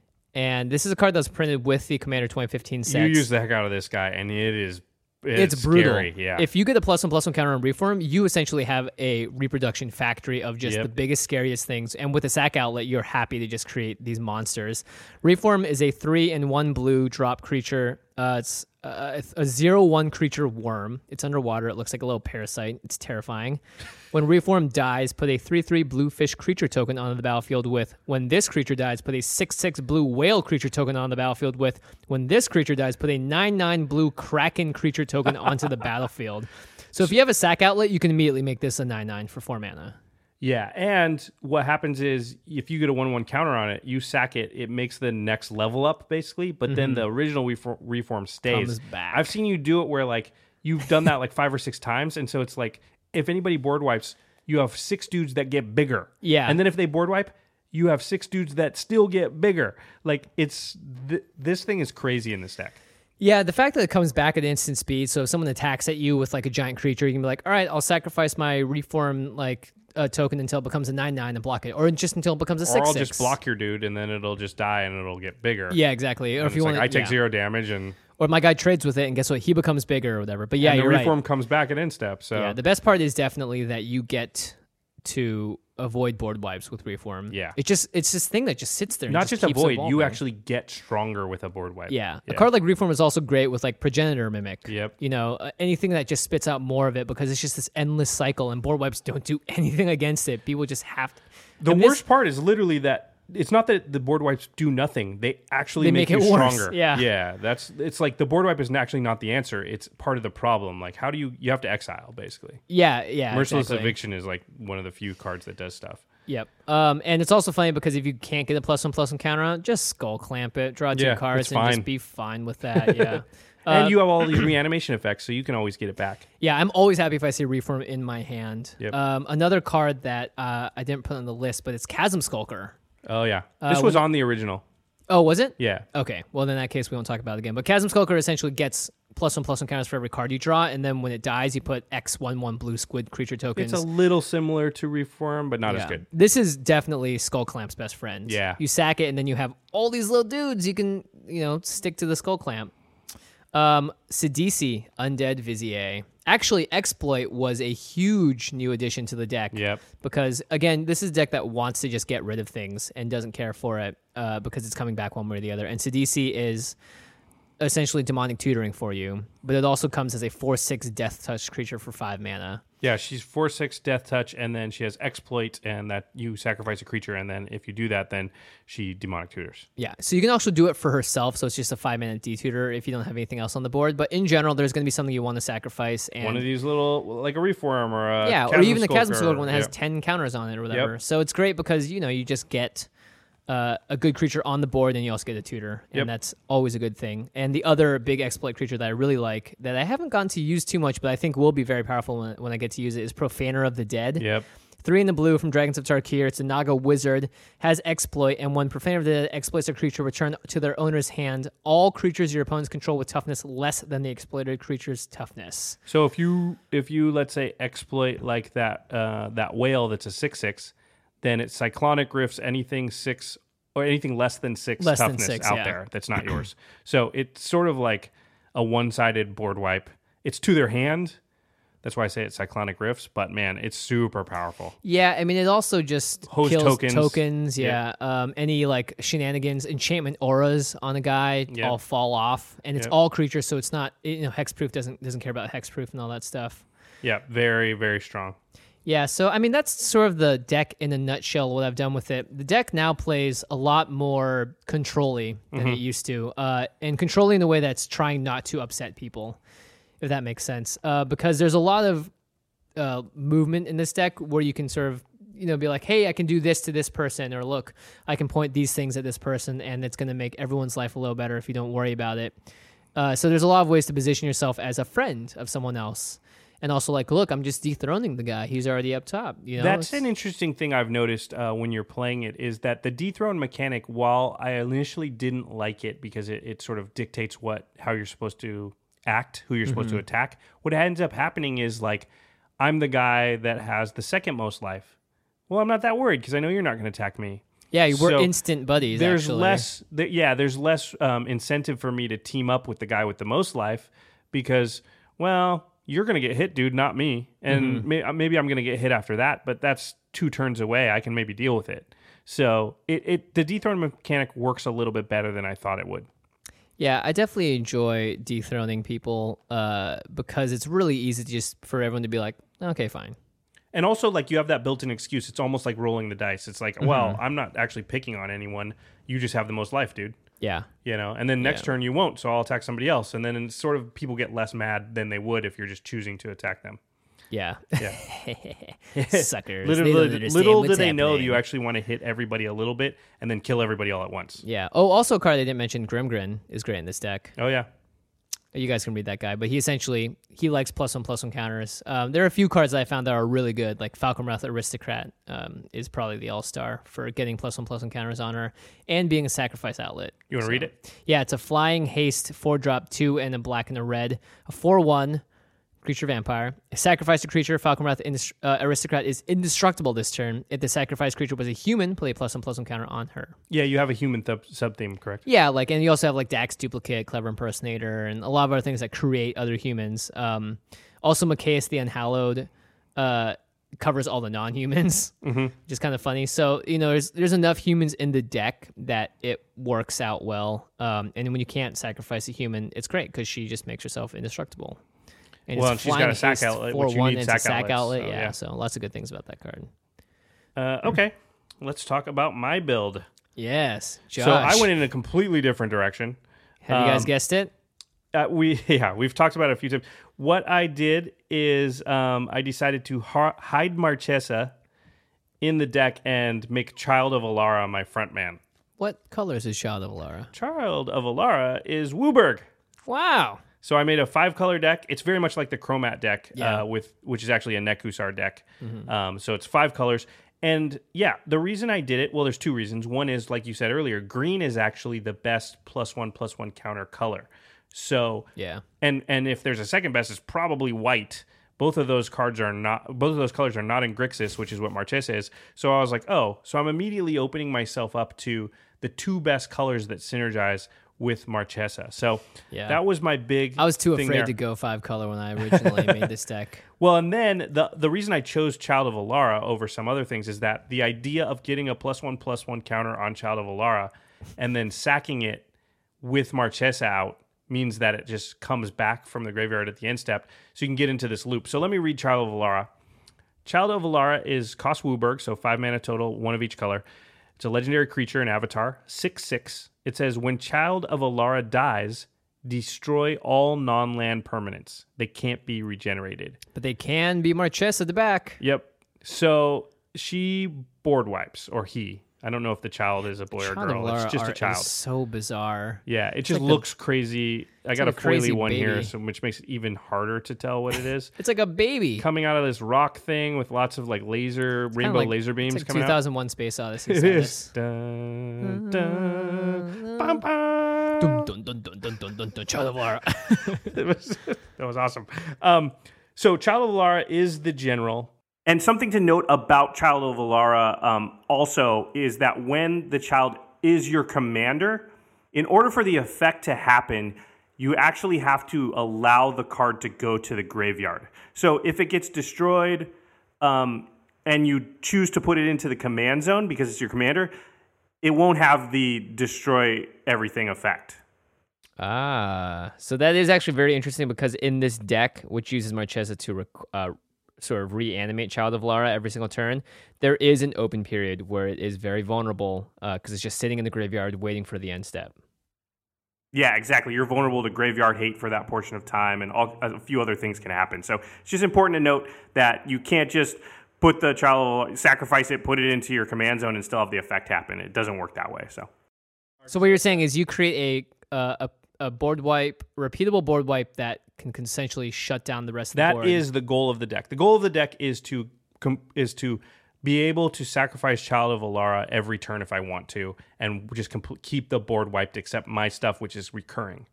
And this is a card that's printed with the Commander twenty fifteen sets. You use the heck out of this guy, and it is. It's, It's, brutal. Scary. Yeah. If you get a plus one plus one counter on Reform, you essentially have a reproduction factory of just Yep. the biggest, scariest things. And with a sack outlet, you're happy to just create these monsters. Reform is a three and one blue drop creature. Uh, it's uh, a zero one creature worm. It's underwater. It looks like a little parasite. It's terrifying. When Reform dies, put a three three blue fish creature token onto the battlefield with. When this creature dies, put a six six blue whale creature token on the battlefield with. When this creature dies, put a nine nine blue kraken creature token onto the battlefield. So if you have a sack outlet, you can immediately make this a nine nine for four mana. Yeah, and what happens is if you get a one one counter on it, you sack it, it makes the next level up, basically, but then the original reform, reform stays. Comes back. I've seen you do it where, like, you've done that, like, five or six times, and so it's like, if anybody board wipes, you have six dudes that get bigger. Yeah. And then if they board wipe, you have six dudes that still get bigger. Like, it's... Th- this thing is crazy in this deck. Yeah, the fact that it comes back at instant speed, so if someone attacks at you with like a giant creature, you can be like, all right, I'll sacrifice my Reform like uh, token until it becomes a nine nine and block it, or just until it becomes a Or six I'll six. just block your dude, and then it'll just die, and it'll get bigger. Yeah, exactly. Or And if you it's want, like, I take yeah. zero damage, and... Or my guy trades with it, and guess what? He becomes bigger or whatever. But yeah, and the you're reform right. comes back at instep. So Yeah, the best part is definitely that you get to avoid board wipes with Reform. Yeah. it just it's this thing that just sits there. And not just just keeps avoid, evolving. you actually get stronger with a board wipe. Yeah. A card like Reform is also great with like Progenitor Mimic. Yep. You know, uh, anything that just spits out more of it because it's just this endless cycle and board wipes don't do anything against it. People just have to. The and worst this- part is literally that it's not that the board wipes do nothing. They actually They make, make you it worse, stronger. yeah. Yeah. That's it's like the board wipe is actually not the answer. It's part of the problem. Like how do you you have to exile basically. Yeah, yeah. Merciless exactly. Eviction is like one of the few cards that does stuff. Yep. Um, and it's also funny because if you can't get a plus one plus one counter on it, just skull clamp it, draw two Yeah, cards, it's and fine. just be fine with that. Yeah. And Uh, you have all these reanimation effects, so you can always get it back. Yeah, I'm always happy if I see Reform in my hand. Yep. Um, another card that uh, I didn't put on the list, but it's Chasm Skulker. Oh yeah, this Uh, was when- on the original. Oh, was it? Yeah. Okay. Well, in that case, we won't talk about it again. But Chasm Skulker essentially gets plus one plus one counters for every card you draw, and then when it dies, you put X one one blue squid creature tokens. It's a little similar to Reform, but not as Yeah. good. This is definitely Skull Clamp's best friend. Yeah. You sack it, and then you have all these little dudes you can, you know, stick to the Skull Clamp. Um, Sidisi, Undead Vizier. Actually, Exploit was a huge new addition to the deck. Yep. Because, again, this is a deck that wants to just get rid of things and doesn't care for it uh, because it's coming back one way or the other. And Sidisi is essentially demonic tutoring for you, but it also comes as a four six Death Touch creature for five mana. Yeah, she's four six Death Touch, and then she has Exploit, and that you sacrifice a creature, and then if you do that, then she demonic tutors. Yeah, so you can also do it for herself, so it's just a five-minute D-tutor if you don't have anything else on the board. But in general, there's going to be something you want to sacrifice. And One of these little, like a Reform or a yeah, or Chasm even the Chasm Skulker, Skulker one that has yeah. ten counters on it or whatever. Yep. So it's great because, you know, you just get uh, a good creature on the board and you also get a tutor. And Yep. that's always a good thing. And the other big exploit creature that I really like that I haven't gotten to use too much, but I think will be very powerful when, when I get to use it is Profaner of the Dead. Yep. Three in the blue from Dragons of Tarkir. It's a Naga wizard, has exploit, and when Profaner of the Dead exploits a creature, return to their owner's hand all creatures your opponents control with toughness less than the exploited creature's toughness. So if you if you let's say exploit like that uh, that whale that's a six six, then it cyclonic riffs anything six or anything less than six Less than toughness six, out yeah. there that's not yours. So it's sort of like a one sided board wipe. It's to their hand. That's why I say it's cyclonic riffs, but man, it's super powerful. Yeah, I mean, it also just Host kills tokens. tokens. Yeah, Um, any like shenanigans, enchantment auras on a guy Yep. all fall off, and it's Yep. all creatures, so it's not, you know, hexproof doesn't doesn't care about hexproof and all that stuff. Yeah, very very strong. Yeah, so I mean that's sort of the deck in a nutshell. What I've done with it, the deck now plays a lot more control-y than Mm-hmm. it used to, uh, and controlling in a way that's trying not to upset people, if that makes sense. Uh, because there's a lot of uh, movement in this deck where you can sort of, you know, be like, hey, I can do this to this person, or look, I can point these things at this person, and it's going to make everyone's life a little better if you don't worry about it. Uh, so there's a lot of ways to position yourself as a friend of someone else. And also, like, look, I'm just dethroning the guy. He's already up top. You know, That's It's- an interesting thing I've noticed uh, when you're playing it is that the dethrone mechanic, while I initially didn't like it because it, it sort of dictates what how you're supposed to act, who you're supposed Mm-hmm. to attack, what ends up happening is like, I'm the guy that has the second most life. Well, I'm not that worried because I know you're not going to attack me. Yeah, we're So instant buddies. There's actually. less, th- yeah, there's less um, incentive for me to team up with the guy with the most life because, well, you're going to get hit, dude, not me. And Mm-hmm. may- maybe I'm going to get hit after that, but that's two turns away. I can maybe deal with it. So it, it the dethrone mechanic works a little bit better than I thought it would. Yeah, I definitely enjoy dethroning people uh, because it's really easy to just for everyone to be like, okay, fine. And also, like, you have that built-in excuse. It's almost like rolling the dice. It's like, Mm-hmm. well, I'm not actually picking on anyone. You just have the most life, dude. Yeah. You know, and then next Yeah. turn you won't, so I'll attack somebody else. And then it's sort of people get less mad than they would if you're just choosing to attack them. Yeah. Yeah. Suckers. Little, They don't little, understand little do what's they know that happening. you actually want to hit everybody a little bit and then kill everybody all at once. Yeah. Oh, also a card they didn't mention, Grimgrin, is great in this deck. Oh, yeah. You guys can read that guy, but he essentially he likes plus one plus one counters. Um, there are a few cards that I found that are really good, like Falconwrath Aristocrat um, is probably the all star for getting plus one plus one counters on her and being a sacrifice outlet. You want to read it? Yeah, it's a flying haste four drop two and a black and a red, a four one creature vampire. Sacrifice a creature. Falconwrath Indest- uh, Aristocrat is indestructible this turn. If the sacrificed creature was a human, play a plus one plus one counter on her. Yeah, you have a human th- sub-theme, correct? Yeah, like, and you also have like Dax Duplicate, Clever Impersonator, and a lot of other things that create other humans. Um, also, Macias the Unhallowed uh, covers all the non-humans, Mm-hmm. which is kind of funny. So, you know, there's there's enough humans in the deck that it works out well. Um, and when you can't sacrifice a human, it's great because she just makes herself indestructible. And Well, it's and she's got flying a sack haste outlet, four which you one, need and it's a sack sack outlets, outlet. so, yeah, yeah. so lots of good things about that card. Uh, okay, let's talk about my build. Yes, Josh. So I went in a completely different direction. Have you guys Um, guessed it? Uh, we yeah, we've talked about it a few times. What I did is um, I decided to ha- hide Marchesa in the deck and make Child of Alara my front man. What colors is Child of Alara? Child of Alara is Wooburg. Wow. So I made a five color deck. It's very much like the Chromat deck, Yeah. uh, with which is actually a Nekusar deck. Um, so it's five colors. And yeah, the reason I did it, well, there's two reasons. One is, like you said earlier, green is actually the best plus one plus one counter color. So Yeah. and and if there's a second best, it's probably white. Both of those cards are not. Both of those colors are not in Grixis, which is what Marchesa is. So I was like, oh, so I'm immediately opening myself up to the two best colors that synergize with Marchesa. So Yeah. that was my big. I was too thing afraid there. to go five color when I originally made this deck. Well, and then the the reason I chose Child of Alara over some other things is that the idea of getting a plus one plus one counter on Child of Alara and then sacking it with Marchesa out means that it just comes back from the graveyard at the end step, so you can get into this loop. So let me read Child of Alara. Child of Alara is cost Wooburg, so five mana total, one of each color. It's a legendary creature, an avatar, six six. It says, when Child of Alara dies, destroy all non-land permanents. They can't be regenerated. But they can be Marchesa at the back. Yep. So she board wipes, or he. I don't know if the child is a boy or Child girl. of Alara It's just a art child. is so bizarre. Yeah, it just like the- looks crazy. I got like a a crazy foily one here, baby. so, which makes it even harder to tell what it is. It's like a baby. Coming out of this rock thing with lots of like laser, rainbow like, laser beams it's like coming two out. thousand one Space Odyssey. It status. is. Dun, dun, bum, bum. Dun, dun, dun, dun, dun, dun, dun, dun, Child of Alara. It was, that was awesome. Um, so Child of Alara is the general. And something to note about Child of Alara um, also is that when the child is your commander, in order for the effect to happen, you actually have to allow the card to go to the graveyard. So if it gets destroyed um, and you choose to put it into the command zone because it's your commander, it won't have the destroy everything effect. Ah, so that is actually very interesting because in this deck, which uses Marchesa to rec- uh, sort of reanimate Child of Alara every single turn, there is an open period where it is very vulnerable because it's just sitting in the graveyard waiting for the end step. Yeah, exactly. You're vulnerable to graveyard hate for that portion of time, and all, a few other things can happen. So it's just important to note that you can't just put the child, sacrifice it, put it into your command zone, and still have the effect happen. It doesn't work that way. So, So what you're saying is you create a uh, a, a board wipe, repeatable board wipe that can consensually shut down the rest of the That board. is the goal of the deck. The goal of the deck is to com- is to be able to sacrifice Child of Alara every turn if I want to, and just compl- keep the board wiped except my stuff, which is recurring.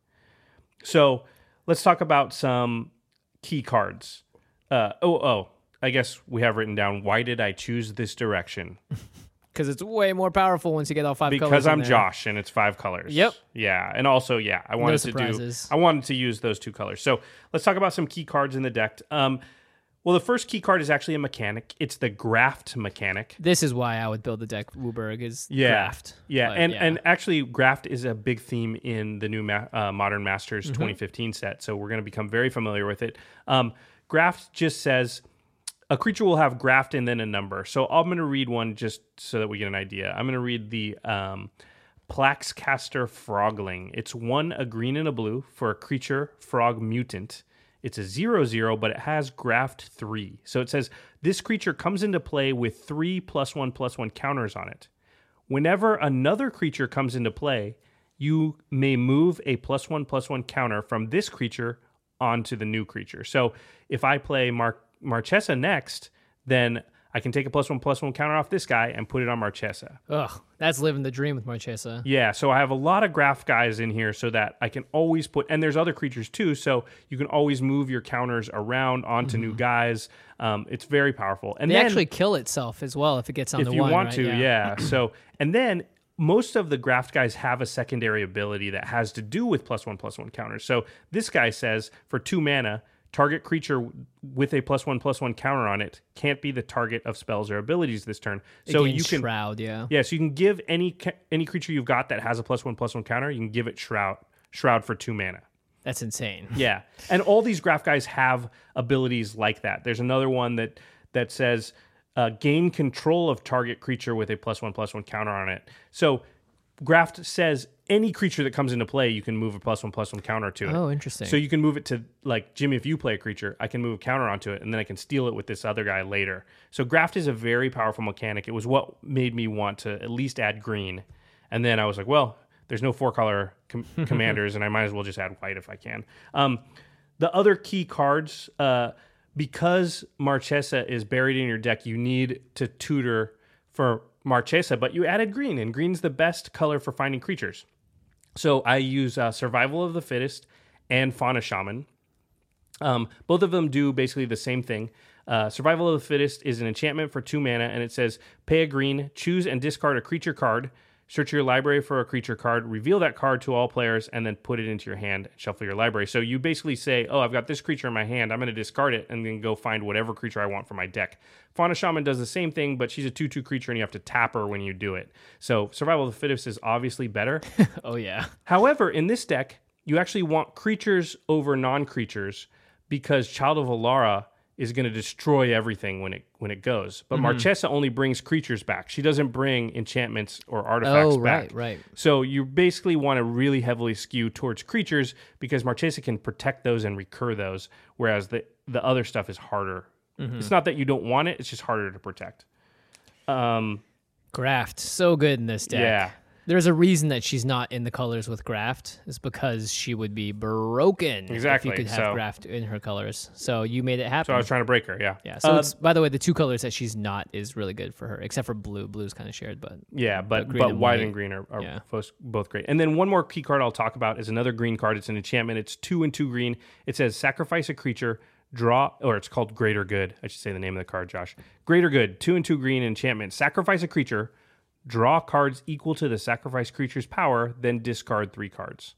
So let's talk about some key cards. Uh, oh, oh, I guess we have written down, why did I choose this direction? because it's way more powerful once you get all five colors Because in I'm there. Josh and it's five colors. Yep. Yeah, and also yeah, I wanted to surprises. do I wanted to use those two colors. So let's talk about some key cards in the deck. Um, well, the first key card is actually a mechanic. It's the Graft mechanic. This is why I would build the deck. Wooburg is Yeah, Graft. yeah, But, and and actually, Graft is a big theme in the new Ma- uh, Modern Masters Mm-hmm. twenty fifteen set. So we're going to become very familiar with it. Um, Graft just says a creature will have Graft and then a number. So I'm going to read one just so that we get an idea. I'm going to read the um, Plaxcaster Frogling. It's one, a green and a blue for a creature frog mutant. It's a zero zero, but it has Graft three. So it says this creature comes into play with three plus one plus one counters on it. Whenever another creature comes into play, you may move a plus one plus one counter from this creature onto the new creature. So if I play Mar- Marchesa next, then I can take a plus one plus one counter off this guy and put it on Marchesa. Ugh, that's living the dream with Marchesa. Yeah, so I have a lot of Graft guys in here so that I can always put, and there's other creatures too, so you can always move your counters around onto new guys. Um, it's very powerful. And They then, actually kill itself as well if it gets on if the you one. want right? to, yeah. yeah. So, and then most of the Graft guys have a secondary ability that has to do with plus one plus one counters. So this guy says for two mana, target creature with a plus one plus one counter on it can't be the target of spells or abilities this turn. So Against you can Shroud, yeah. yeah, so you can give any ca- any creature you've got that has a plus one plus one counter, you can give it Shroud Shroud for two mana. That's insane. Yeah, and all these Graft guys have abilities like that. There's another one that that says uh, gain control of target creature with a plus one plus one counter on it. So Graft says any creature that comes into play, you can move a plus one plus one counter to it. Oh, interesting. So you can move it to, like, Jimmy, if you play a creature, I can move a counter onto it, and then I can steal it with this other guy later. So Graft is a very powerful mechanic. It was what made me want to at least add green. And then I was like, well, there's no four-color com- commanders, and I might as well just add white if I can. Um, the other key cards, uh, because Marchesa is buried in your deck, you need to tutor for Marchesa, but you added green, and green's the best color for finding creatures. So I use uh, Survival of the Fittest and Fauna Shaman. Um, both of them do basically the same thing. Uh, Survival of the Fittest is an enchantment for two mana, and it says, pay a green, choose and discard a creature card, search your library for a creature card, reveal that card to all players, and then put it into your hand and shuffle your library. So you basically say, oh, I've got this creature in my hand, I'm going to discard it, and then go find whatever creature I want for my deck. Fauna Shaman does the same thing, but she's a two two creature, and you have to tap her when you do it. So Survival of the Fittest is obviously better. Oh, yeah. However, in this deck, you actually want creatures over non-creatures because Child of Alara is going to destroy everything when it when it goes. But mm-hmm. Marchesa only brings creatures back. She doesn't bring enchantments or artifacts oh, back. right, right. So you basically want to really heavily skew towards creatures because Marchesa can protect those and recur those, whereas the, the other stuff is harder. Mm-hmm. It's not that you don't want it, it's just harder to protect. Um, Graft, so good in this deck. Yeah. There's a reason that she's not in the colors with Graft. It's because she would be broken exactly. if you could have so, Graft in her colors. So you made it happen. So I was trying to break her, yeah. Yeah. So uh, it's, by the way, the two colors that she's not is really good for her, except for blue. Blue's kind of shared, but yeah, but but, but white white. and green are, are Yeah. both, both great. And then one more key card I'll talk about is another green card. It's an enchantment. It's two and two green. It says sacrifice a creature, draw, or it's called Greater Good. I should say the name of the card, Josh. Greater Good, two and two green enchantment. Sacrifice a creature, draw cards equal to the sacrifice creature's power, then discard three cards.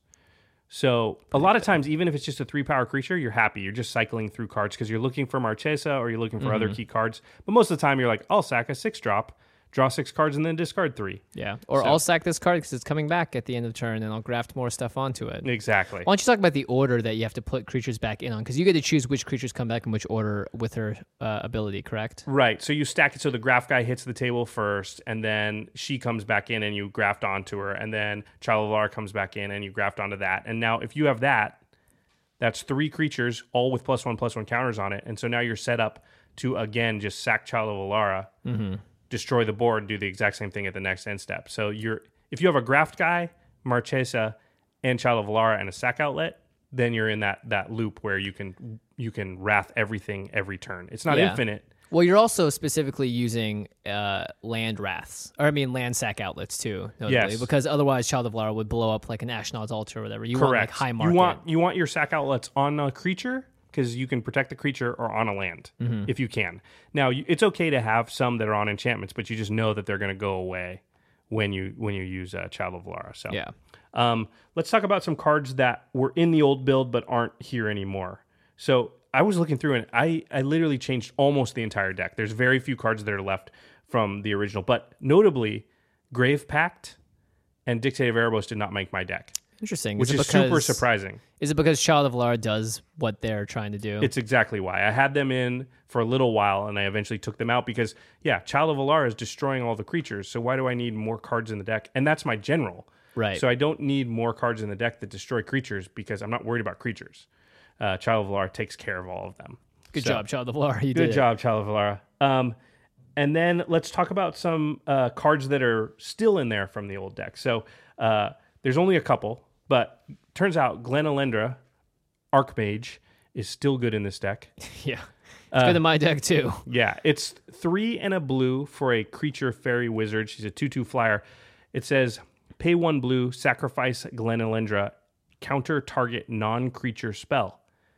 So a lot of times, even if it's just a three-power creature, you're happy. You're just cycling through cards because you're looking for Marchesa or you're looking for mm-hmm. other key cards. But most of the time, you're like, I'll sack a six-drop, draw six cards, and then discard three. Yeah. Or so. I'll sack this card because it's coming back at the end of the turn, and I'll graft more stuff onto it. Exactly. Why don't you talk about the order that you have to put creatures back in on? Because you get to choose which creatures come back in which order with her uh, ability, correct? Right. So you stack it so the graft guy hits the table first, and then she comes back in and you graft onto her, and then Child of Alara comes back in and you graft onto that. And now if you have that, that's three creatures, all with plus one, plus one counters on it. And so now you're set up to, again, just sack Child of Alara, mm-hmm. destroy the board, do the exact same thing at the next end step. So you're if you have a graft guy, Marchesa, and Child of Alara and a sack outlet, then you're in that that loop where you can you can wrath everything every turn. It's not yeah. infinite. Well, you're also specifically using uh, land wraths, or I mean land sack outlets too, notably, yes. because otherwise Child of Alara would blow up like an Ashnod's Altar or whatever. You Correct. want like high market. You want you want your sack outlets on a creature because you can protect the creature or on a land mm-hmm. if you can. Now, you, it's okay to have some that are on enchantments, but you just know that they're going to go away when you when you use uh, Child of Alara. So yeah. Um, let's talk about some cards that were in the old build but aren't here anymore. So I was looking through and I, I literally changed almost the entire deck. There's very few cards that are left from the original, but notably, Grave Pact and Dictate of Erebos did not make my deck. Interesting. Which is, is because, super surprising. Is it because Child of Alara does what they're trying to do? It's exactly why. I had them in for a little while, and I eventually took them out because, yeah, Child of Alara is destroying all the creatures, so why do I need more cards in the deck? And that's my general. Right. So I don't need more cards in the deck that destroy creatures because I'm not worried about creatures. Uh, Child of Alara takes care of all of them. Good so, job, Child of Alara. You good did job, it. Child of Alara. Um, and then let's talk about some uh, cards that are still in there from the old deck. So uh, there's only a couple, but turns out Glen Elendra, Archmage, is still good in this deck. Yeah. It's uh, good in my deck, too. Yeah. It's three and a blue for a creature fairy wizard. She's a two two flyer. It says, pay one blue, sacrifice Glen Elendra, counter target non-creature spell.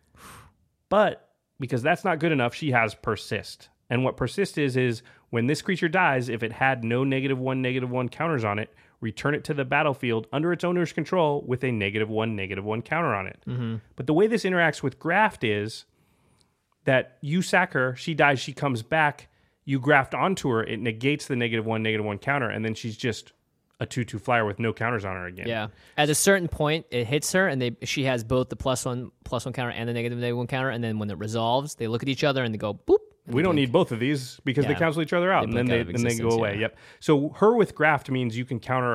But because that's not good enough, she has Persist. And what Persist is, is when this creature dies, if it had no negative one, negative one counters on it, return it to the battlefield under its owner's control with a negative one, negative one counter on it. Mm-hmm. But the way this interacts with Graft is that you sack her, she dies, she comes back, you graft onto her, it negates the negative one, negative one counter, and then she's just a two two flyer with no counters on her again. Yeah. At a certain point, it hits her, and they she has both the plus one plus one counter and the negative negative one counter, and then when it resolves, they look at each other and they go, boop. We don't need both of these because yeah. they cancel each other out, they and then they, then they go away. Yeah. Yep. So her with graft means you can counter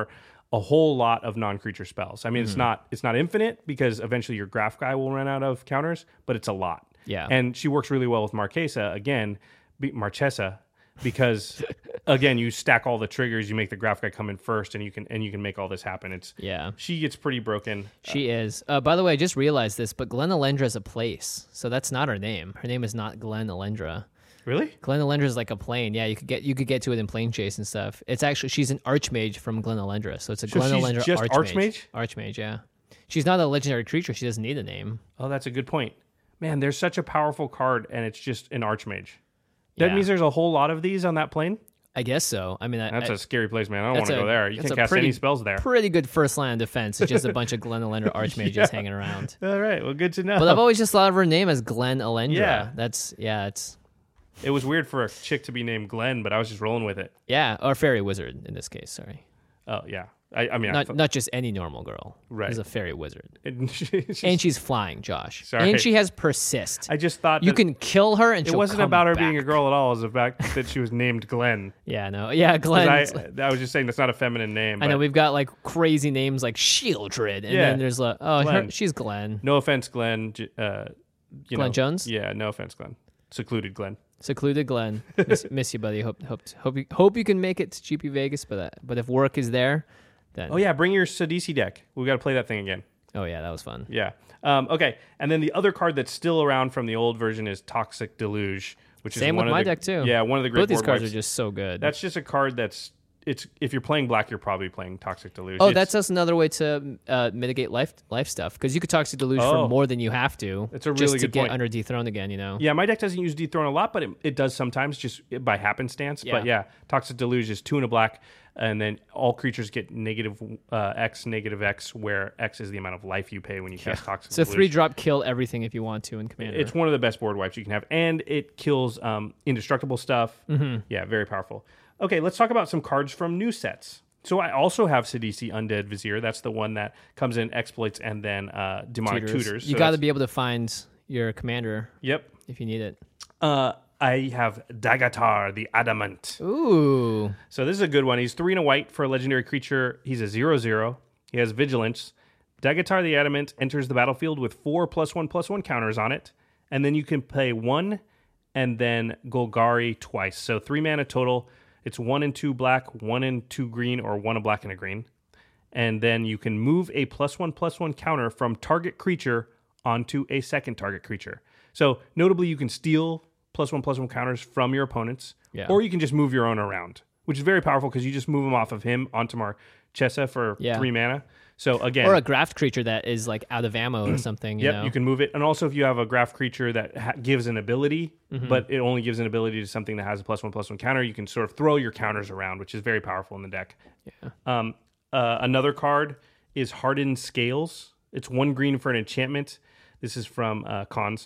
a whole lot of non-creature spells. I mean, mm-hmm. it's not it's not infinite because eventually your graph guy will run out of counters, but it's a lot. Yeah. And she works really well with Marquesa, again, be, Marchesa, because again, you stack all the triggers, you make the graph guy come in first, and you can and you can make all this happen. It's yeah. She gets pretty broken. She uh, is. Uh, by the way, I just realized this, but Glen Elendra is a place, so that's not her name. Her name is not Glen Elendra. Really? Glen Elendra is like a plane. Yeah, you could get you could get to it in Plane Chase and stuff. It's actually she's an Archmage from Glen Elendra, so it's a so Glen she's Elendra just Archmage. Archmage. Archmage, yeah. She's not a legendary creature. She doesn't need a name. Oh, that's a good point. Man, there's such a powerful card, and it's just an Archmage. That yeah. means there's a whole lot of these on that plane? I guess so. I mean, that's I, a scary place, man. I don't want to go there. You can't cast pretty, any spells there. Pretty good first line of defense. It's just a bunch of Glen Elendra Archmages yeah. hanging around. All right, well, good to know. But I've always just thought of her name as Glen Elendra. Yeah. That's, yeah, it's... It was weird for a chick to be named Glenn, but I was just rolling with it. Yeah, or fairy wizard in this case, sorry. Oh, yeah. I, I mean, not I thought, not just any normal girl. Right. She's a fairy wizard. And, she's, and she's flying, Josh. Sorry. And she has persist. I just thought you can kill her and it she'll wasn't come about her back. being a girl at all. It was the fact that she was named Glenn. Yeah, no. Yeah, Glenn. I, I was just saying that's not a feminine name. I know, we've got like crazy names like Shieldred. And yeah. then there's like, oh, Glenn. her, she's Glenn. No offense, Glenn. Uh, you Glenn know, Jones? Yeah, no offense, Glenn. Secluded Glenn. Secluded Glenn. miss, miss you, buddy. Hope hope hope you, hope you can make it to G P Vegas, but uh, but if work is there, then oh yeah, bring your Sidisi deck. We got to play that thing again. Oh yeah, that was fun. Yeah. Um, okay, and then the other card that's still around from the old version is Toxic Deluge, which Same is one with of my the, deck too. Yeah, one of the great Both these board cards wipes. are just so good. That's just a card that's it's if you're playing black, you're probably playing Toxic Deluge. Oh, it's, that's just another way to uh, mitigate life life stuff because you could Toxic Deluge Oh. for more than you have to. That's a really just to good get point. under Dethrone again. You know. Yeah, my deck doesn't use Dethrone a lot, but it, it does sometimes just by happenstance. Yeah. But yeah, Toxic Deluge is two and a black, and then all creatures get negative uh, X, negative X, where X is the amount of life you pay when you cast Toxic So Deluge. three drop kill everything if you want to in Commander. It's one of the best board wipes you can have, and it kills um, indestructible stuff. Mm-hmm. Yeah, very powerful. Okay, let's talk about some cards from new sets. So I also have Sidisi Undead Vizier. That's the one that comes in exploits and then uh, demonic tutors. tutors. You so got to be able to find your commander. Yep. If you need it. Uh, I have Dagatar the Adamant. Ooh. So this is a good one. He's three and a white for a legendary creature. He's a zero zero. He has vigilance. Dagatar the Adamant enters the battlefield with four plus one plus one counters on it, and then you can play one and then Golgari twice. So three mana total. It's one and two black, one and two green, or one a black and a green. And then you can move a plus one plus one counter from target creature onto a second target creature. So notably, you can steal plus one plus one counters from your opponents, yeah. or you can just move your own around, which is very powerful because you just move them off of him onto Marchesa for yeah. three mana. So again, or a graft creature that is like out of ammo or something. You yep, know? you can move it. And also, if you have a graft creature that ha- gives an ability, mm-hmm. but it only gives an ability to something that has a plus one plus one counter, you can sort of throw your counters around, which is very powerful in the deck. Yeah. Um, uh, another card is Hardened Scales. It's one green for an enchantment. This is from uh, Cons.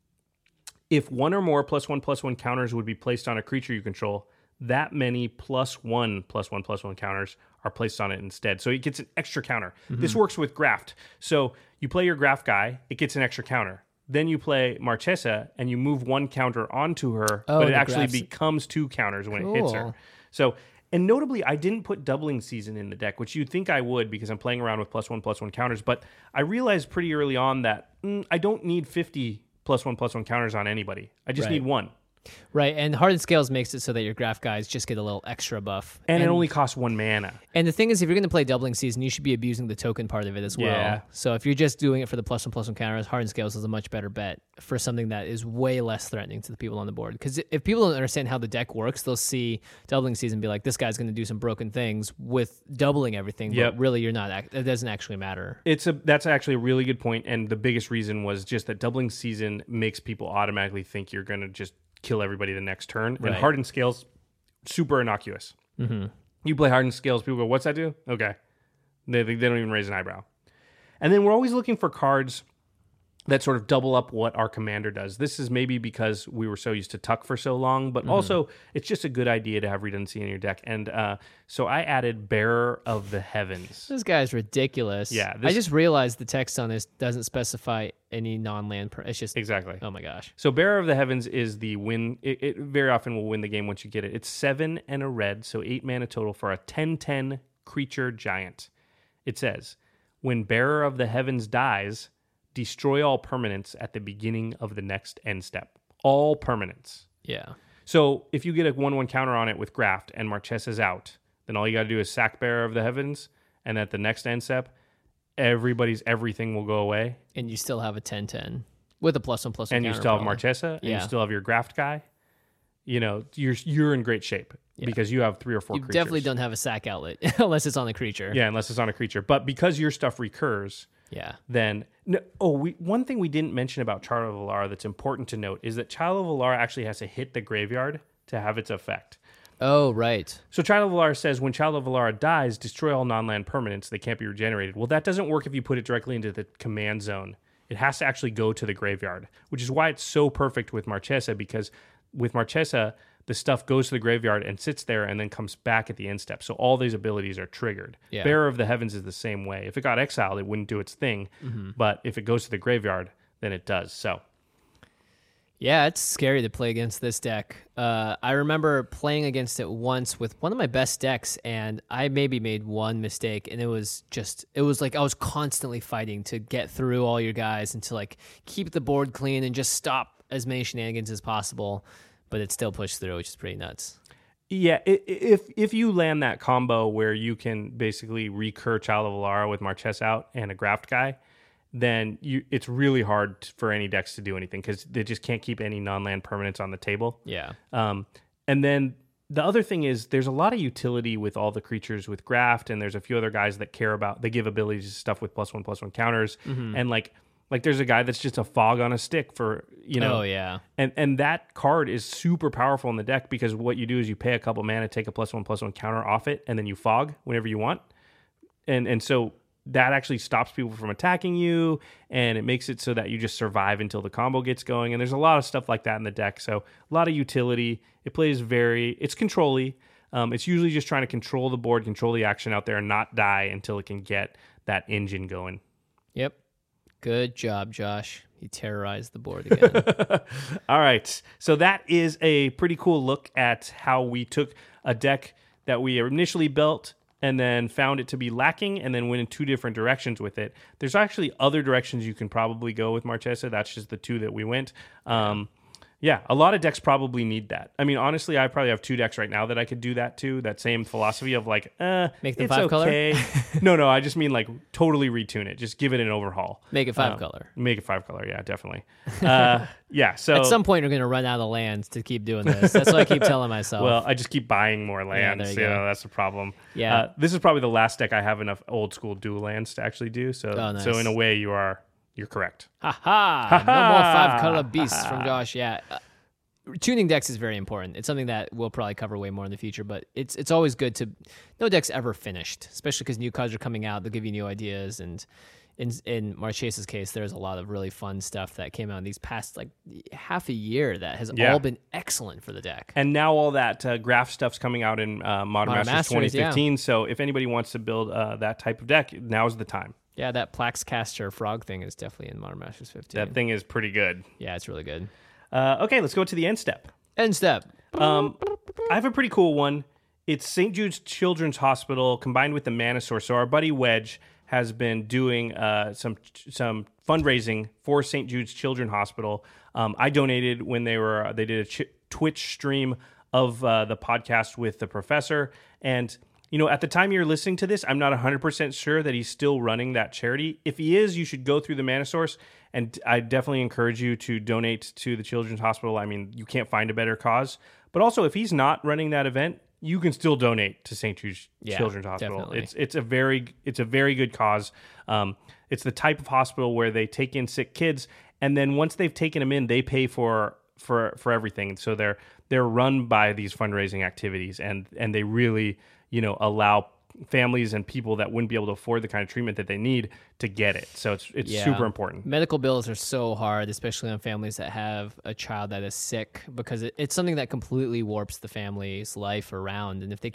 If one or more plus one plus one counters would be placed on a creature you control, that many plus one plus one plus one counters are placed on it instead. So it gets an extra counter. Mm-hmm. This works with Graft. So you play your Graft guy, it gets an extra counter. Then you play Marchesa, and you move one counter onto her, oh, but it actually grafts. becomes two counters when cool. it hits her. So, and notably, I didn't put Doubling Season in the deck, which you'd think I would because I'm playing around with plus one plus one counters. But I realized pretty early on that mm, I don't need fifty plus one plus one counters on anybody. I just right. need one. Right, and Hardened Scales makes it so that your Graft guys just get a little extra buff. And, and it only costs one mana. And the thing is, if you're going to play Doubling Season, you should be abusing the token part of it as well. Yeah. So if you're just doing it for the plus one plus one counters, Hardened Scales is a much better bet for something that is way less threatening to the people on the board. Because if people don't understand how the deck works, they'll see Doubling Season and be like, this guy's going to do some broken things with doubling everything, yep. but really you're not. It doesn't actually matter. It's a That's actually a really good point, and the biggest reason was just that Doubling Season makes people automatically think you're going to just kill everybody the next turn. Right. And Hardened Scales, super innocuous. Mm-hmm. You play Hardened Scales, people go, what's that do? Okay. They, they don't even raise an eyebrow. And then we're always looking for cards that sort of double up what our commander does. This is maybe because we were so used to Tuck for so long, but mm-hmm. also it's just a good idea to have redundancy in your deck. And uh, so I added Bearer of the Heavens. This guy's ridiculous. Yeah. This, I just realized the text on this doesn't specify any non-land. Per- it's just exactly. Oh my gosh. So Bearer of the Heavens is the win. It, it very often will win the game once you get it. It's seven and a red, so eight mana total for a ten ten creature giant. it says, when Bearer of the Heavens dies, destroy all permanents at the beginning of the next end step. All permanents. Yeah. So if you get a one one counter on it with Graft and Marchesa's out, then all you got to do is sack Bearer of the Heavens, and at the next end step, everybody's everything will go away. And you still have a ten ten with a plus one plus one And you counter still have probably. Marchesa, and Yeah. you still have your Graft guy. You know, you're you're in great shape Yeah. because you have three or four You creatures. definitely don't have a sack outlet unless it's on the creature. Yeah, unless it's on a creature. But because your stuff recurs, Yeah. then no, oh, we, one thing we didn't mention about Child of Alara that's important to note is that Child of Alara actually has to hit the graveyard to have its effect. Oh, right. So Child of Alara says when Child of Alara dies, destroy all non-land permanents. They can't be regenerated. Well, that doesn't work if you put it directly into the command zone. It has to actually go to the graveyard, which is why it's so perfect with Marchesa, because with Marchesa, the stuff goes to the graveyard and sits there and then comes back at the end step. So all these abilities are triggered. Yeah. Bearer of the Heavens is the same way. If it got exiled, it wouldn't do its thing. Mm-hmm. But if it goes to the graveyard, then it does. So Yeah, it's scary to play against this deck. Uh, I remember playing against it once with one of my best decks, and I maybe made one mistake, and it was just, it was like I was constantly fighting to get through all your guys and to like keep the board clean and just stop as many shenanigans as possible, but it still pushed through, which is pretty nuts. yeah, i- i- if if you land that combo where you can basically recur Child of Alara with Marchesa out and a Graft guy, then you it's really hard for any decks to do anything because they just can't keep any non-land permanents on the table. Yeah. Um, and then the other thing is there's a lot of utility with all the creatures with Graft, and there's a few other guys that care about, they give abilities to stuff with plus one, plus one counters. Mm-hmm. And like, like there's a guy that's just a fog on a stick for, you know, Oh, yeah. and, and that card is super powerful in the deck because what you do is you pay a couple mana, take a plus one, plus one counter off it, and then you fog whenever you want. And, and so that actually stops people from attacking you, and it makes it so that you just survive until the combo gets going. And there's a lot of stuff like that in the deck. So a lot of utility. It plays very, it's control-y. Um, it's usually just trying to control the board, control the action out there, and not die until it can get that engine going. Yep. Good job, Josh. He terrorized the board again. All right. So that is a pretty cool look at how we took a deck that we initially built and then found it to be lacking and then went in two different directions with it. There's actually other directions you can probably go with Marchesa. That's just the two that we went. Um, yeah, a lot of decks probably need that. I mean, honestly, I probably have two decks right now that I could do that too. That same philosophy of like, eh, Make them it's five color? okay. no, no, I just mean like totally retune it. Just give it an overhaul. Make it five Um, color. Make it five color. Yeah, definitely. Uh, yeah. So At some point, you're going to run out of lands to keep doing this. That's what I keep telling myself. well, I just keep buying more lands. there you you go. know, that's the problem. Yeah. Uh, this is probably the last deck I have enough old school dual lands to actually do. So, Oh, nice. so in a way, you are you're correct. Ha ha! No more five color beasts from Josh. Yeah. Uh, tuning decks is very important. It's something that we'll probably cover way more in the future, but it's it's always good to, no deck's ever finished, especially because new cards are coming out. They'll give you new ideas. And in in Marchesa's case, there's a lot of really fun stuff that came out in these past like half a year that has Yeah. all been excellent for the deck. And now all that uh, graph stuff's coming out in uh, Modern, Modern Masters, Masters, twenty fifteen. So if anybody wants to build uh, that type of deck, now's the time. Yeah, that Plaxcaster frog thing is definitely in Modern Masters fifteen. That thing is pretty good. Yeah, it's really good. Uh, okay, let's go to the end step. End step. Um, I have a pretty cool one. It's Saint Jude's Children's Hospital combined with the Mana Source. So our buddy Wedge has been doing uh, some some fundraising for Saint Jude's Children's Hospital. Um, I donated when they were they did a ch- Twitch stream of uh, the podcast with the professor. And you know, at the time you're listening to this, I'm not one hundred percent sure that he's still running that charity. If he is, you should go through the Mana Source. And I definitely encourage you to donate to the Children's Hospital. I mean, you can't find a better cause. But also, if he's not running that event, you can still donate to Saint Jude's Yeah, Children's Hospital. definitely. It's it's a very it's a very good cause. Um, it's the type of hospital where they take in sick kids, and then once they've taken them in, they pay for for for everything. And so they're they're run by these fundraising activities, and and they really you know allow families and people that wouldn't be able to afford the kind of treatment that they need to get it. So it's it's Yeah. super important. Medical bills are so hard, especially on families that have a child that is sick, because it, it's something that completely warps the family's life around. And if they can't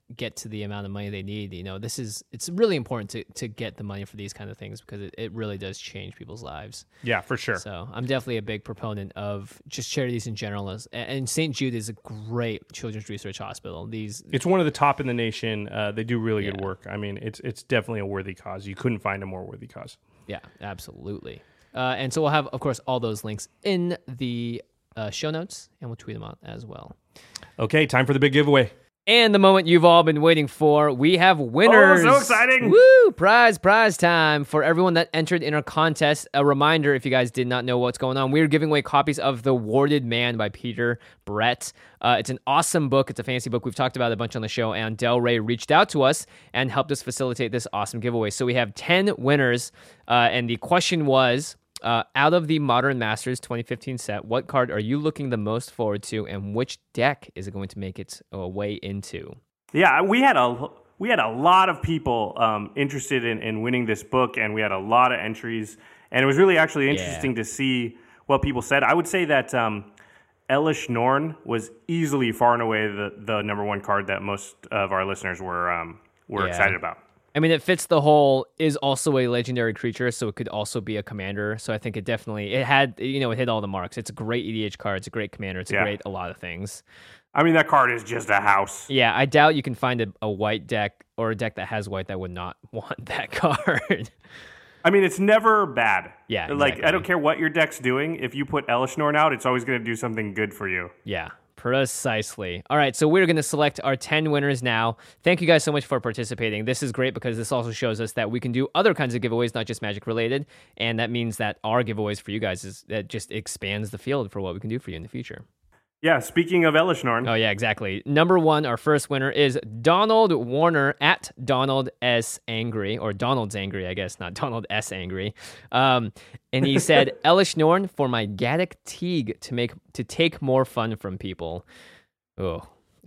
get to the amount of money they need. You know, this is it's really important to to get the money for these kind of things because it, it really does change people's lives. Yeah, for sure. So I'm definitely a big proponent of just charities in general. As- And Saint Jude is a great children's research hospital. These It's one of the top in the nation. Uh, they do really good Yeah. work. I mean, it's it's definitely a worthy cause. You couldn't find a more worthy cause. Yeah, absolutely. Uh, and so we'll have, of course, all those links in the uh, show notes, and we'll tweet them out as well. Okay, time for the big giveaway. And the moment you've all been waiting for, we have winners. Oh, so exciting. Woo! Prize, prize time for everyone that entered in our contest. A reminder, if you guys did not know what's going on, we're giving away copies of The Warded Man by Peter Brett. Uh, it's an awesome book. It's a fantasy book. We've talked about it a bunch on the show, and Del Rey reached out to us and helped us facilitate this awesome giveaway. So we have ten winners, uh, and the question was, Uh, out of the Modern Masters twenty fifteen set, what card are you looking the most forward to, and which deck is it going to make its uh, way into? Yeah, we had a we had a lot of people um, interested in, in winning this book, and we had a lot of entries, and it was really actually interesting Yeah. to see what people said. I would say that um, Elish Norn was easily far and away the, the number one card that most of our listeners were um, were Yeah. excited about. I mean, it fits the whole is also a legendary creature, so it could also be a commander. So I think it definitely it had you know it hit all the marks. It's a great E D H card. It's a great commander. It's a Yeah. great a lot of things. I mean, that card is just a house. Yeah, I doubt you can find a, a white deck or a deck that has white that would not want that card. I mean, it's never bad. Yeah, Like, exactly. I don't care what your deck's doing. If you put Elish Norn out, it's always going to do something good for you. Yeah, precisely. All right, so we're going to select our ten winners now. Thank you guys so much for participating. This is great because this also shows us that we can do other kinds of giveaways, not just Magic related, and that means that our giveaways for you guys is that just expands the field for what we can do for you in the future. Yeah, speaking of Elish Norn, Oh yeah, exactly. Number one, our first winner is Donald Warner at Donald S Angry, or Donald's Angry, I guess, not Donald S Angry. Um, and he said, Elish Norn for my Gaddock Teague to make to take more fun from people. Oh,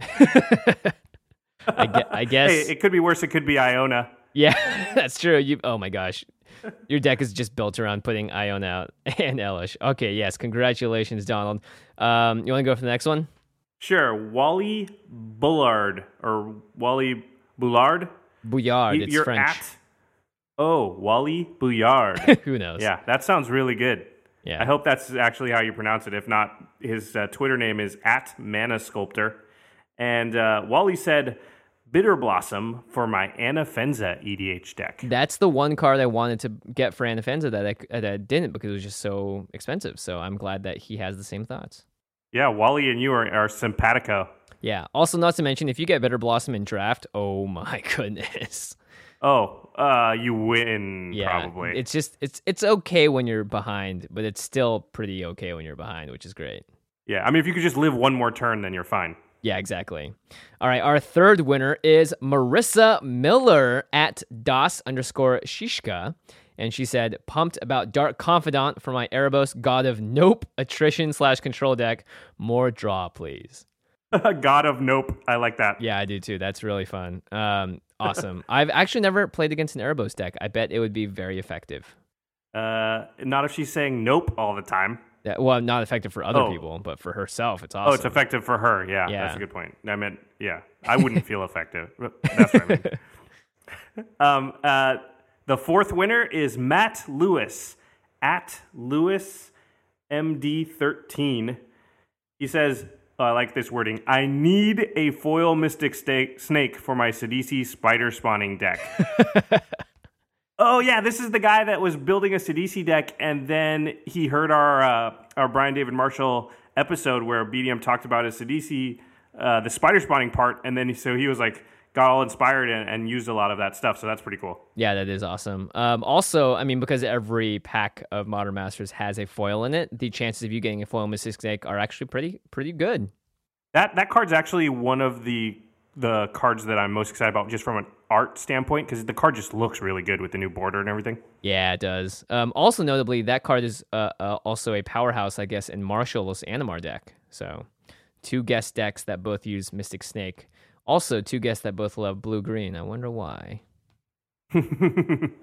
I, gue- I guess. hey, it could be worse. It could be Iona. Yeah, that's true. You. Oh my gosh. Your deck is just built around putting Iona out and Elish. Okay, yes. Congratulations, Donald. Um, you want to go for the next one? Sure, Wally Bullard or Wally Boulard. Bouillard. Y- It's You're French. at. Oh, Wally Bouillard. Who knows? Yeah, that sounds really good. Yeah. I hope that's actually how you pronounce it. If not, his uh, Twitter name is at Mana Sculptor. And uh, Wally said, Bitter Blossom for my Anafenza E D H deck. That's the one card I wanted to get for Anafenza that I, that I didn't because it was just so expensive. So I'm glad that he has the same thoughts. Yeah, Wally and you are, are simpatico. Yeah. Also, not to mention, if you get Bitter Blossom in draft, oh my goodness. Oh, uh, you win, Yeah. probably. It's just, it's it's okay when you're behind, but it's still pretty okay when you're behind, which is great. Yeah, I mean, if you could just live one more turn, then you're fine. Yeah, exactly. All right, our third winner is Marissa Miller at Das underscore Shishka. And she said, pumped about Dark Confidant for my Erebos God of Nope attrition slash control deck. More draw, please. God of Nope. I like that. Yeah, I do too. That's really fun. Um, awesome. I've actually never played against an Erebos deck. I bet it would be very effective. Uh, not if she's saying nope all the time. Yeah, well, not effective for other Oh. people, but for herself, it's awesome. Oh, it's effective for her. Yeah, Yeah. that's a good point. I meant, yeah, I wouldn't feel effective. That's what I mean. Um, uh, the fourth winner is Matt Lewis at Lewis M D thirteen. He says, oh, I like this wording. I need a foil Mystic sta- Snake for my Sidisi spider spawning deck. Oh yeah, this is the guy that was building a Sidisi deck, and then he heard our uh, our Brian David Marshall episode where B D M talked about his Sidisi, uh, the spider spawning part, and then he, so he was like got all inspired and, and used a lot of that stuff. So that's pretty cool. Yeah, that is awesome. Um, also, I mean, because every pack of Modern Masters has a foil in it, the chances of you getting a foil Mystic Snake are actually pretty pretty good. That that card's actually one of the the cards that I'm most excited about, just from an art standpoint, because the card just looks really good with the new border and everything. Yeah, it does. Um, also, notably, that card is uh, uh, also a powerhouse, I guess, in Marshall's Animar deck. So, two guest decks that both use Mystic Snake. Also, two guests that both love blue-green. I wonder why.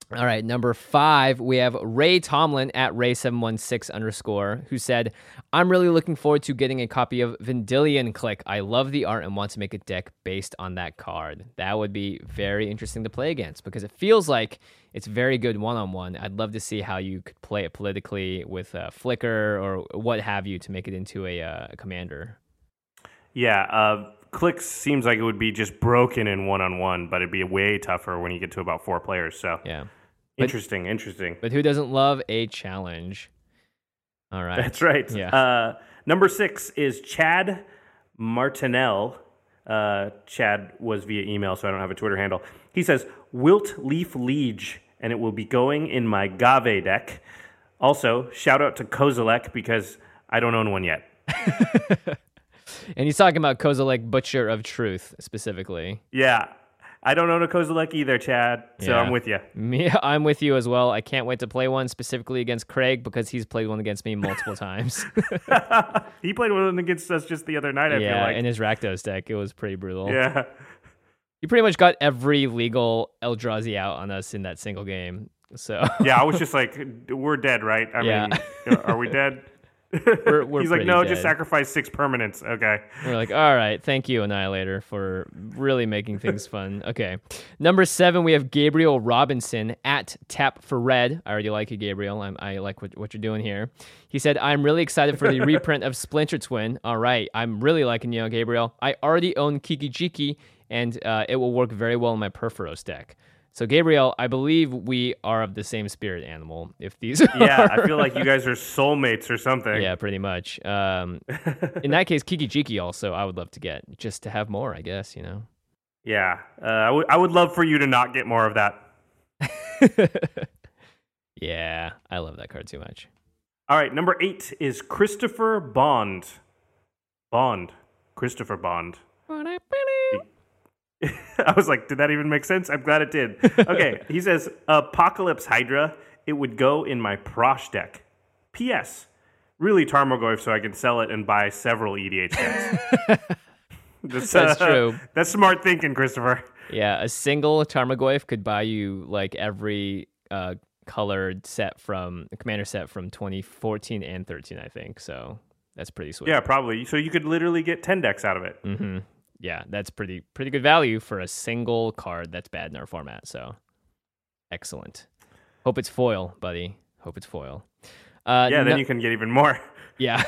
All right, number five, we have Ray Tomlin at Ray seven one six underscore, who said, I'm really looking forward to getting a copy of Vendilion Click. I love the art and want to make a deck based on that card. That would be very interesting to play against because it feels like it's very good one-on-one. I'd love to see how you could play it politically with uh, Flicker or what have you to make it into a, uh, a commander. Yeah, uh, Click seems like it would be just broken in one-on-one, but it'd be way tougher when you get to about four players. So yeah. Interesting, but, interesting. But who doesn't love a challenge? All right. That's right. Yeah. Uh, number six is Chad Martinell. Uh, Chad was via email, so I don't have a Twitter handle. He says, Wilt Leaf Liege, and it will be going in my Gave deck. Also, shout out to Kozilek because I don't own one yet. And he's talking about Kozilek, Butcher of Truth, specifically. Yeah. I don't own a Kozilek either, Chad, so yeah. I'm with you. Me, I'm with you as well. I can't wait to play one specifically against Craig because he's played one against me multiple times. He played one against us just the other night, I yeah, feel like. in his Rakdos deck. It was pretty brutal. Yeah. He pretty much got every legal Eldrazi out on us in that single game. So yeah, I was just like, we're dead, right? I yeah. mean, are we dead? We're, we're He's like, no, dead. just sacrifice six permanents. Okay. We're like, all right, thank you, Annihilator, for really making things fun. Okay. Number seven, we have Gabriel Robinson at Tap for Red. I already like you, Gabriel. I'm, I like what, what you're doing here. He said, I'm really excited for the reprint of Splinter Twin. All right. I'm really liking you, Gabriel. I already own Kiki Jiki, and uh, it will work very well in my Perforos deck. So, Gabriel, I believe we are of the same spirit animal. If these, yeah, are... I feel like you guys are soulmates or something. Yeah, pretty much. Um, in that case, Kiki Jiki also, I would love to get just to have more. I guess you know. Yeah, uh, I would. I would love for you to not get more of that. Yeah, I love that card too much. All right, number eight is Christopher Bond. Bond, Christopher Bond. I was like, did that even make sense? I'm glad it did. Okay, he says, Apocalypse Hydra, it would go in my Prosh deck. P S. Really Tarmogoyf so I can sell it and buy several E D H decks. that's, that's uh, true. That's smart thinking, Christopher. Yeah, a single Tarmogoyf could buy you like every uh, colored set from, commander set from twenty fourteen and thirteen, I think. So that's pretty sweet. Yeah, probably. So you could literally get ten decks out of it. Mm-hmm. Yeah, that's pretty pretty good value for a single card that's bad in our format. So, excellent. Hope it's foil, buddy. Hope it's foil. Uh, yeah, then no- you can get even more. Yeah.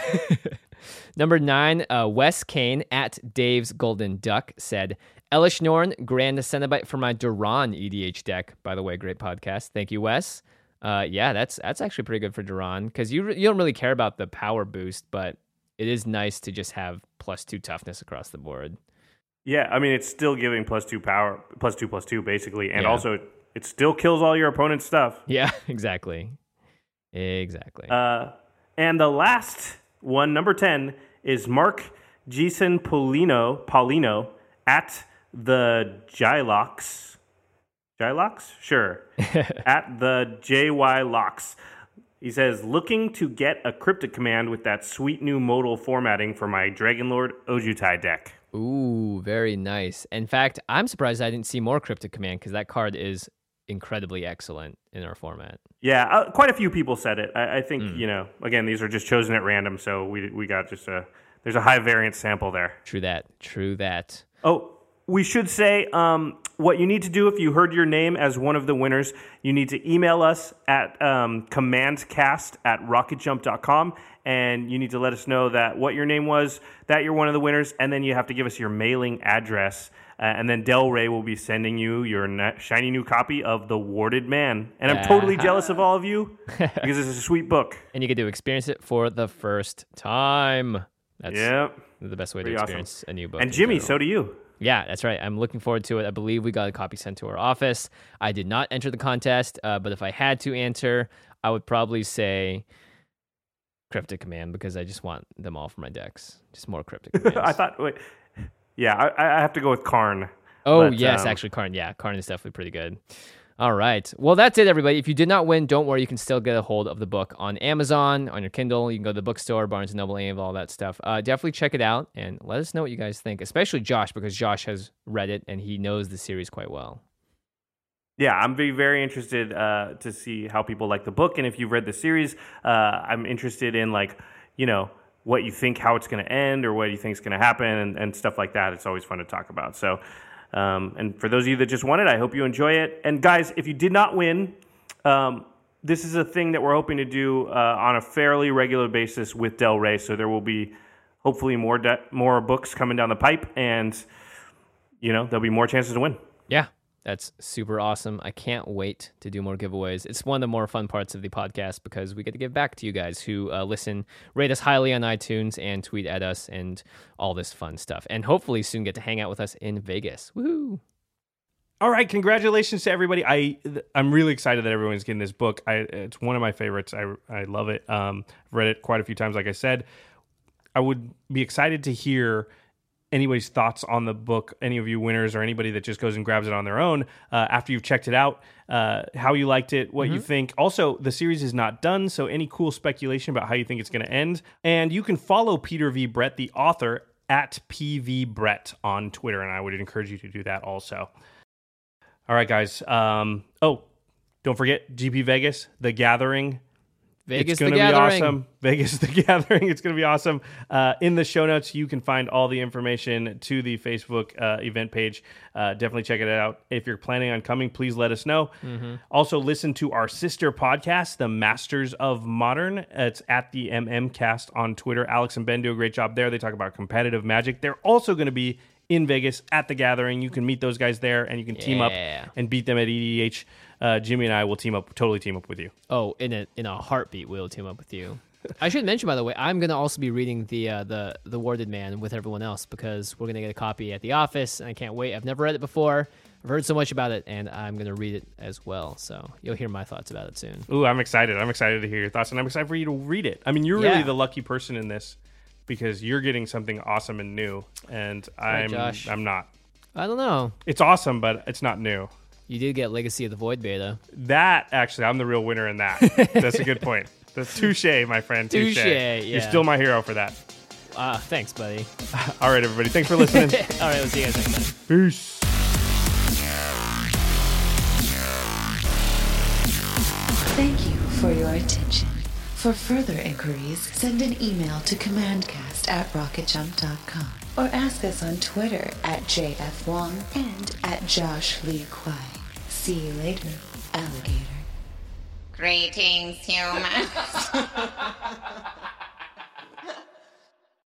Number nine, uh, Wes Kane at Dave's Golden Duck said, Elish Norn, Grand Cenobite for my Duran E D H deck. By the way, great podcast. Thank you, Wes. Uh, yeah, that's that's actually pretty good for Duran because you you don't really care about the power boost, but it is nice to just have plus two toughness across the board. Yeah, I mean, it's still giving plus two power, plus two, plus two, basically. And yeah. also, it still kills all your opponent's stuff. Yeah, exactly. Exactly. Uh, and the last one, number ten, is Mark Jason Paulino, Paulino at the Jylox. Jylox? Sure. At the J Y Locks. He says, looking to get a Cryptic Command with that sweet new modal formatting for my Dragonlord Ojutai deck. Ooh, very nice. In fact, I'm surprised I didn't see more Cryptic Command because that card is incredibly excellent in our format. Yeah, uh, quite a few people said it. I, I think, Mm. you know, again, these are just chosen at random, so we we got just a, there's a high variance sample there. True that. True that. Oh, we should say um, what you need to do if you heard your name as one of the winners, you need to email us at um, commandcast at rocketjump dot com, and you need to let us know that what your name was, that you're one of the winners, and then you have to give us your mailing address, uh, and then Del Rey will be sending you your na- shiny new copy of The Warded Man. And I'm totally jealous of all of you because it's a sweet book. And you get to experience it for the first time. That's Yeah. the best way Pretty to awesome. experience a new book. And in Jimmy, general. so do you. Yeah, that's right. I'm looking forward to it. I believe we got a copy sent to our office. I did not enter the contest, uh, but if I had to enter, I would probably say Cryptic Command because I just want them all for my decks. Just more Cryptic Commands. I thought, wait, yeah, I, I have to go with Karn. Oh, but, yes, um, actually, Karn. Yeah, Karn is definitely pretty good. All right. Well, that's it, everybody. If you did not win, don't worry. You can still get a hold of the book on Amazon, on your Kindle. You can go to the bookstore, Barnes and Noble, any of all that stuff. Uh, definitely check it out and let us know what you guys think, especially Josh, because Josh has read it and he knows the series quite well. Yeah, I'm very, very interested uh, to see how people like the book. And if you've read the series, uh, I'm interested in, like, you know, what you think, how it's going to end, or what you think is going to happen, and, and stuff like that. It's always fun to talk about. So, um, and for those of you that just won it, I hope you enjoy it. And guys, if you did not win, um, this is a thing that we're hoping to do uh, on a fairly regular basis with Del Rey. So there will be hopefully more de- more books coming down the pipe, and, you know, there'll be more chances to win. Yeah. That's super awesome. I can't wait to do more giveaways. It's one of the more fun parts of the podcast because we get to give back to you guys who uh, listen, rate us highly on iTunes, and tweet at us and all this fun stuff. And hopefully soon get to hang out with us in Vegas. Woohoo! All right, congratulations to everybody. I I'm really excited that everyone's getting this book. I it's one of my favorites. I I love it. Um, I've read it quite a few times. Like I said, I would be excited to hear anybody's thoughts on the book, any of you winners or anybody that just goes and grabs it on their own uh, after you've checked it out, uh, how you liked it, what mm-hmm. you think. Also, the series is not done, so any cool speculation about how you think it's going to end. And you can follow Peter V. Brett, the author, at P V Brett on Twitter, and I would encourage you to do that also. All right, guys. Um, oh, don't forget, G P Vegas, The Gathering. Vegas, it's going to be awesome. Vegas, The Gathering. It's going to be awesome. Uh, in the show notes, you can find all the information to the Facebook uh, event page. Uh, definitely check it out. If you're planning on coming, please let us know. Mm-hmm. Also, listen to our sister podcast, The Masters of Modern. It's at the M M Cast on Twitter. Alex and Ben do a great job there. They talk about competitive Magic. They're also going to be in Vegas at The Gathering. You can meet those guys there, and you can team yeah. up and beat them at E D H. Uh, Jimmy and I will team up, totally team up with you. Oh, in a in a heartbeat, we'll team up with you. I should mention, by the way, I'm going to also be reading the uh, the the Warded Man with everyone else because we're going to get a copy at the office, and I can't wait. I've never read it before. I've heard so much about it, and I'm going to read it as well. So you'll hear my thoughts about it soon. Ooh, I'm excited. I'm excited to hear your thoughts, and I'm excited for you to read it. I mean, you're yeah. really the lucky person in this because you're getting something awesome and new, and right, I'm Josh. I'm not. I don't know. It's awesome, but it's not new. You did get Legacy of the Void beta. That, actually, I'm the real winner in that. That's a good point. That's touche, my friend. Touche. Touche, yeah. You're still my hero for that. Uh, thanks, buddy. All right, everybody. Thanks for listening. All right, we'll see you guys next time. Peace. Thank you for your attention. For further inquiries, send an email to commandcast at rocket jump dot com or ask us on Twitter at J F Wong and at Josh Lee Kwai. See you later, alligator. Greetings, humans.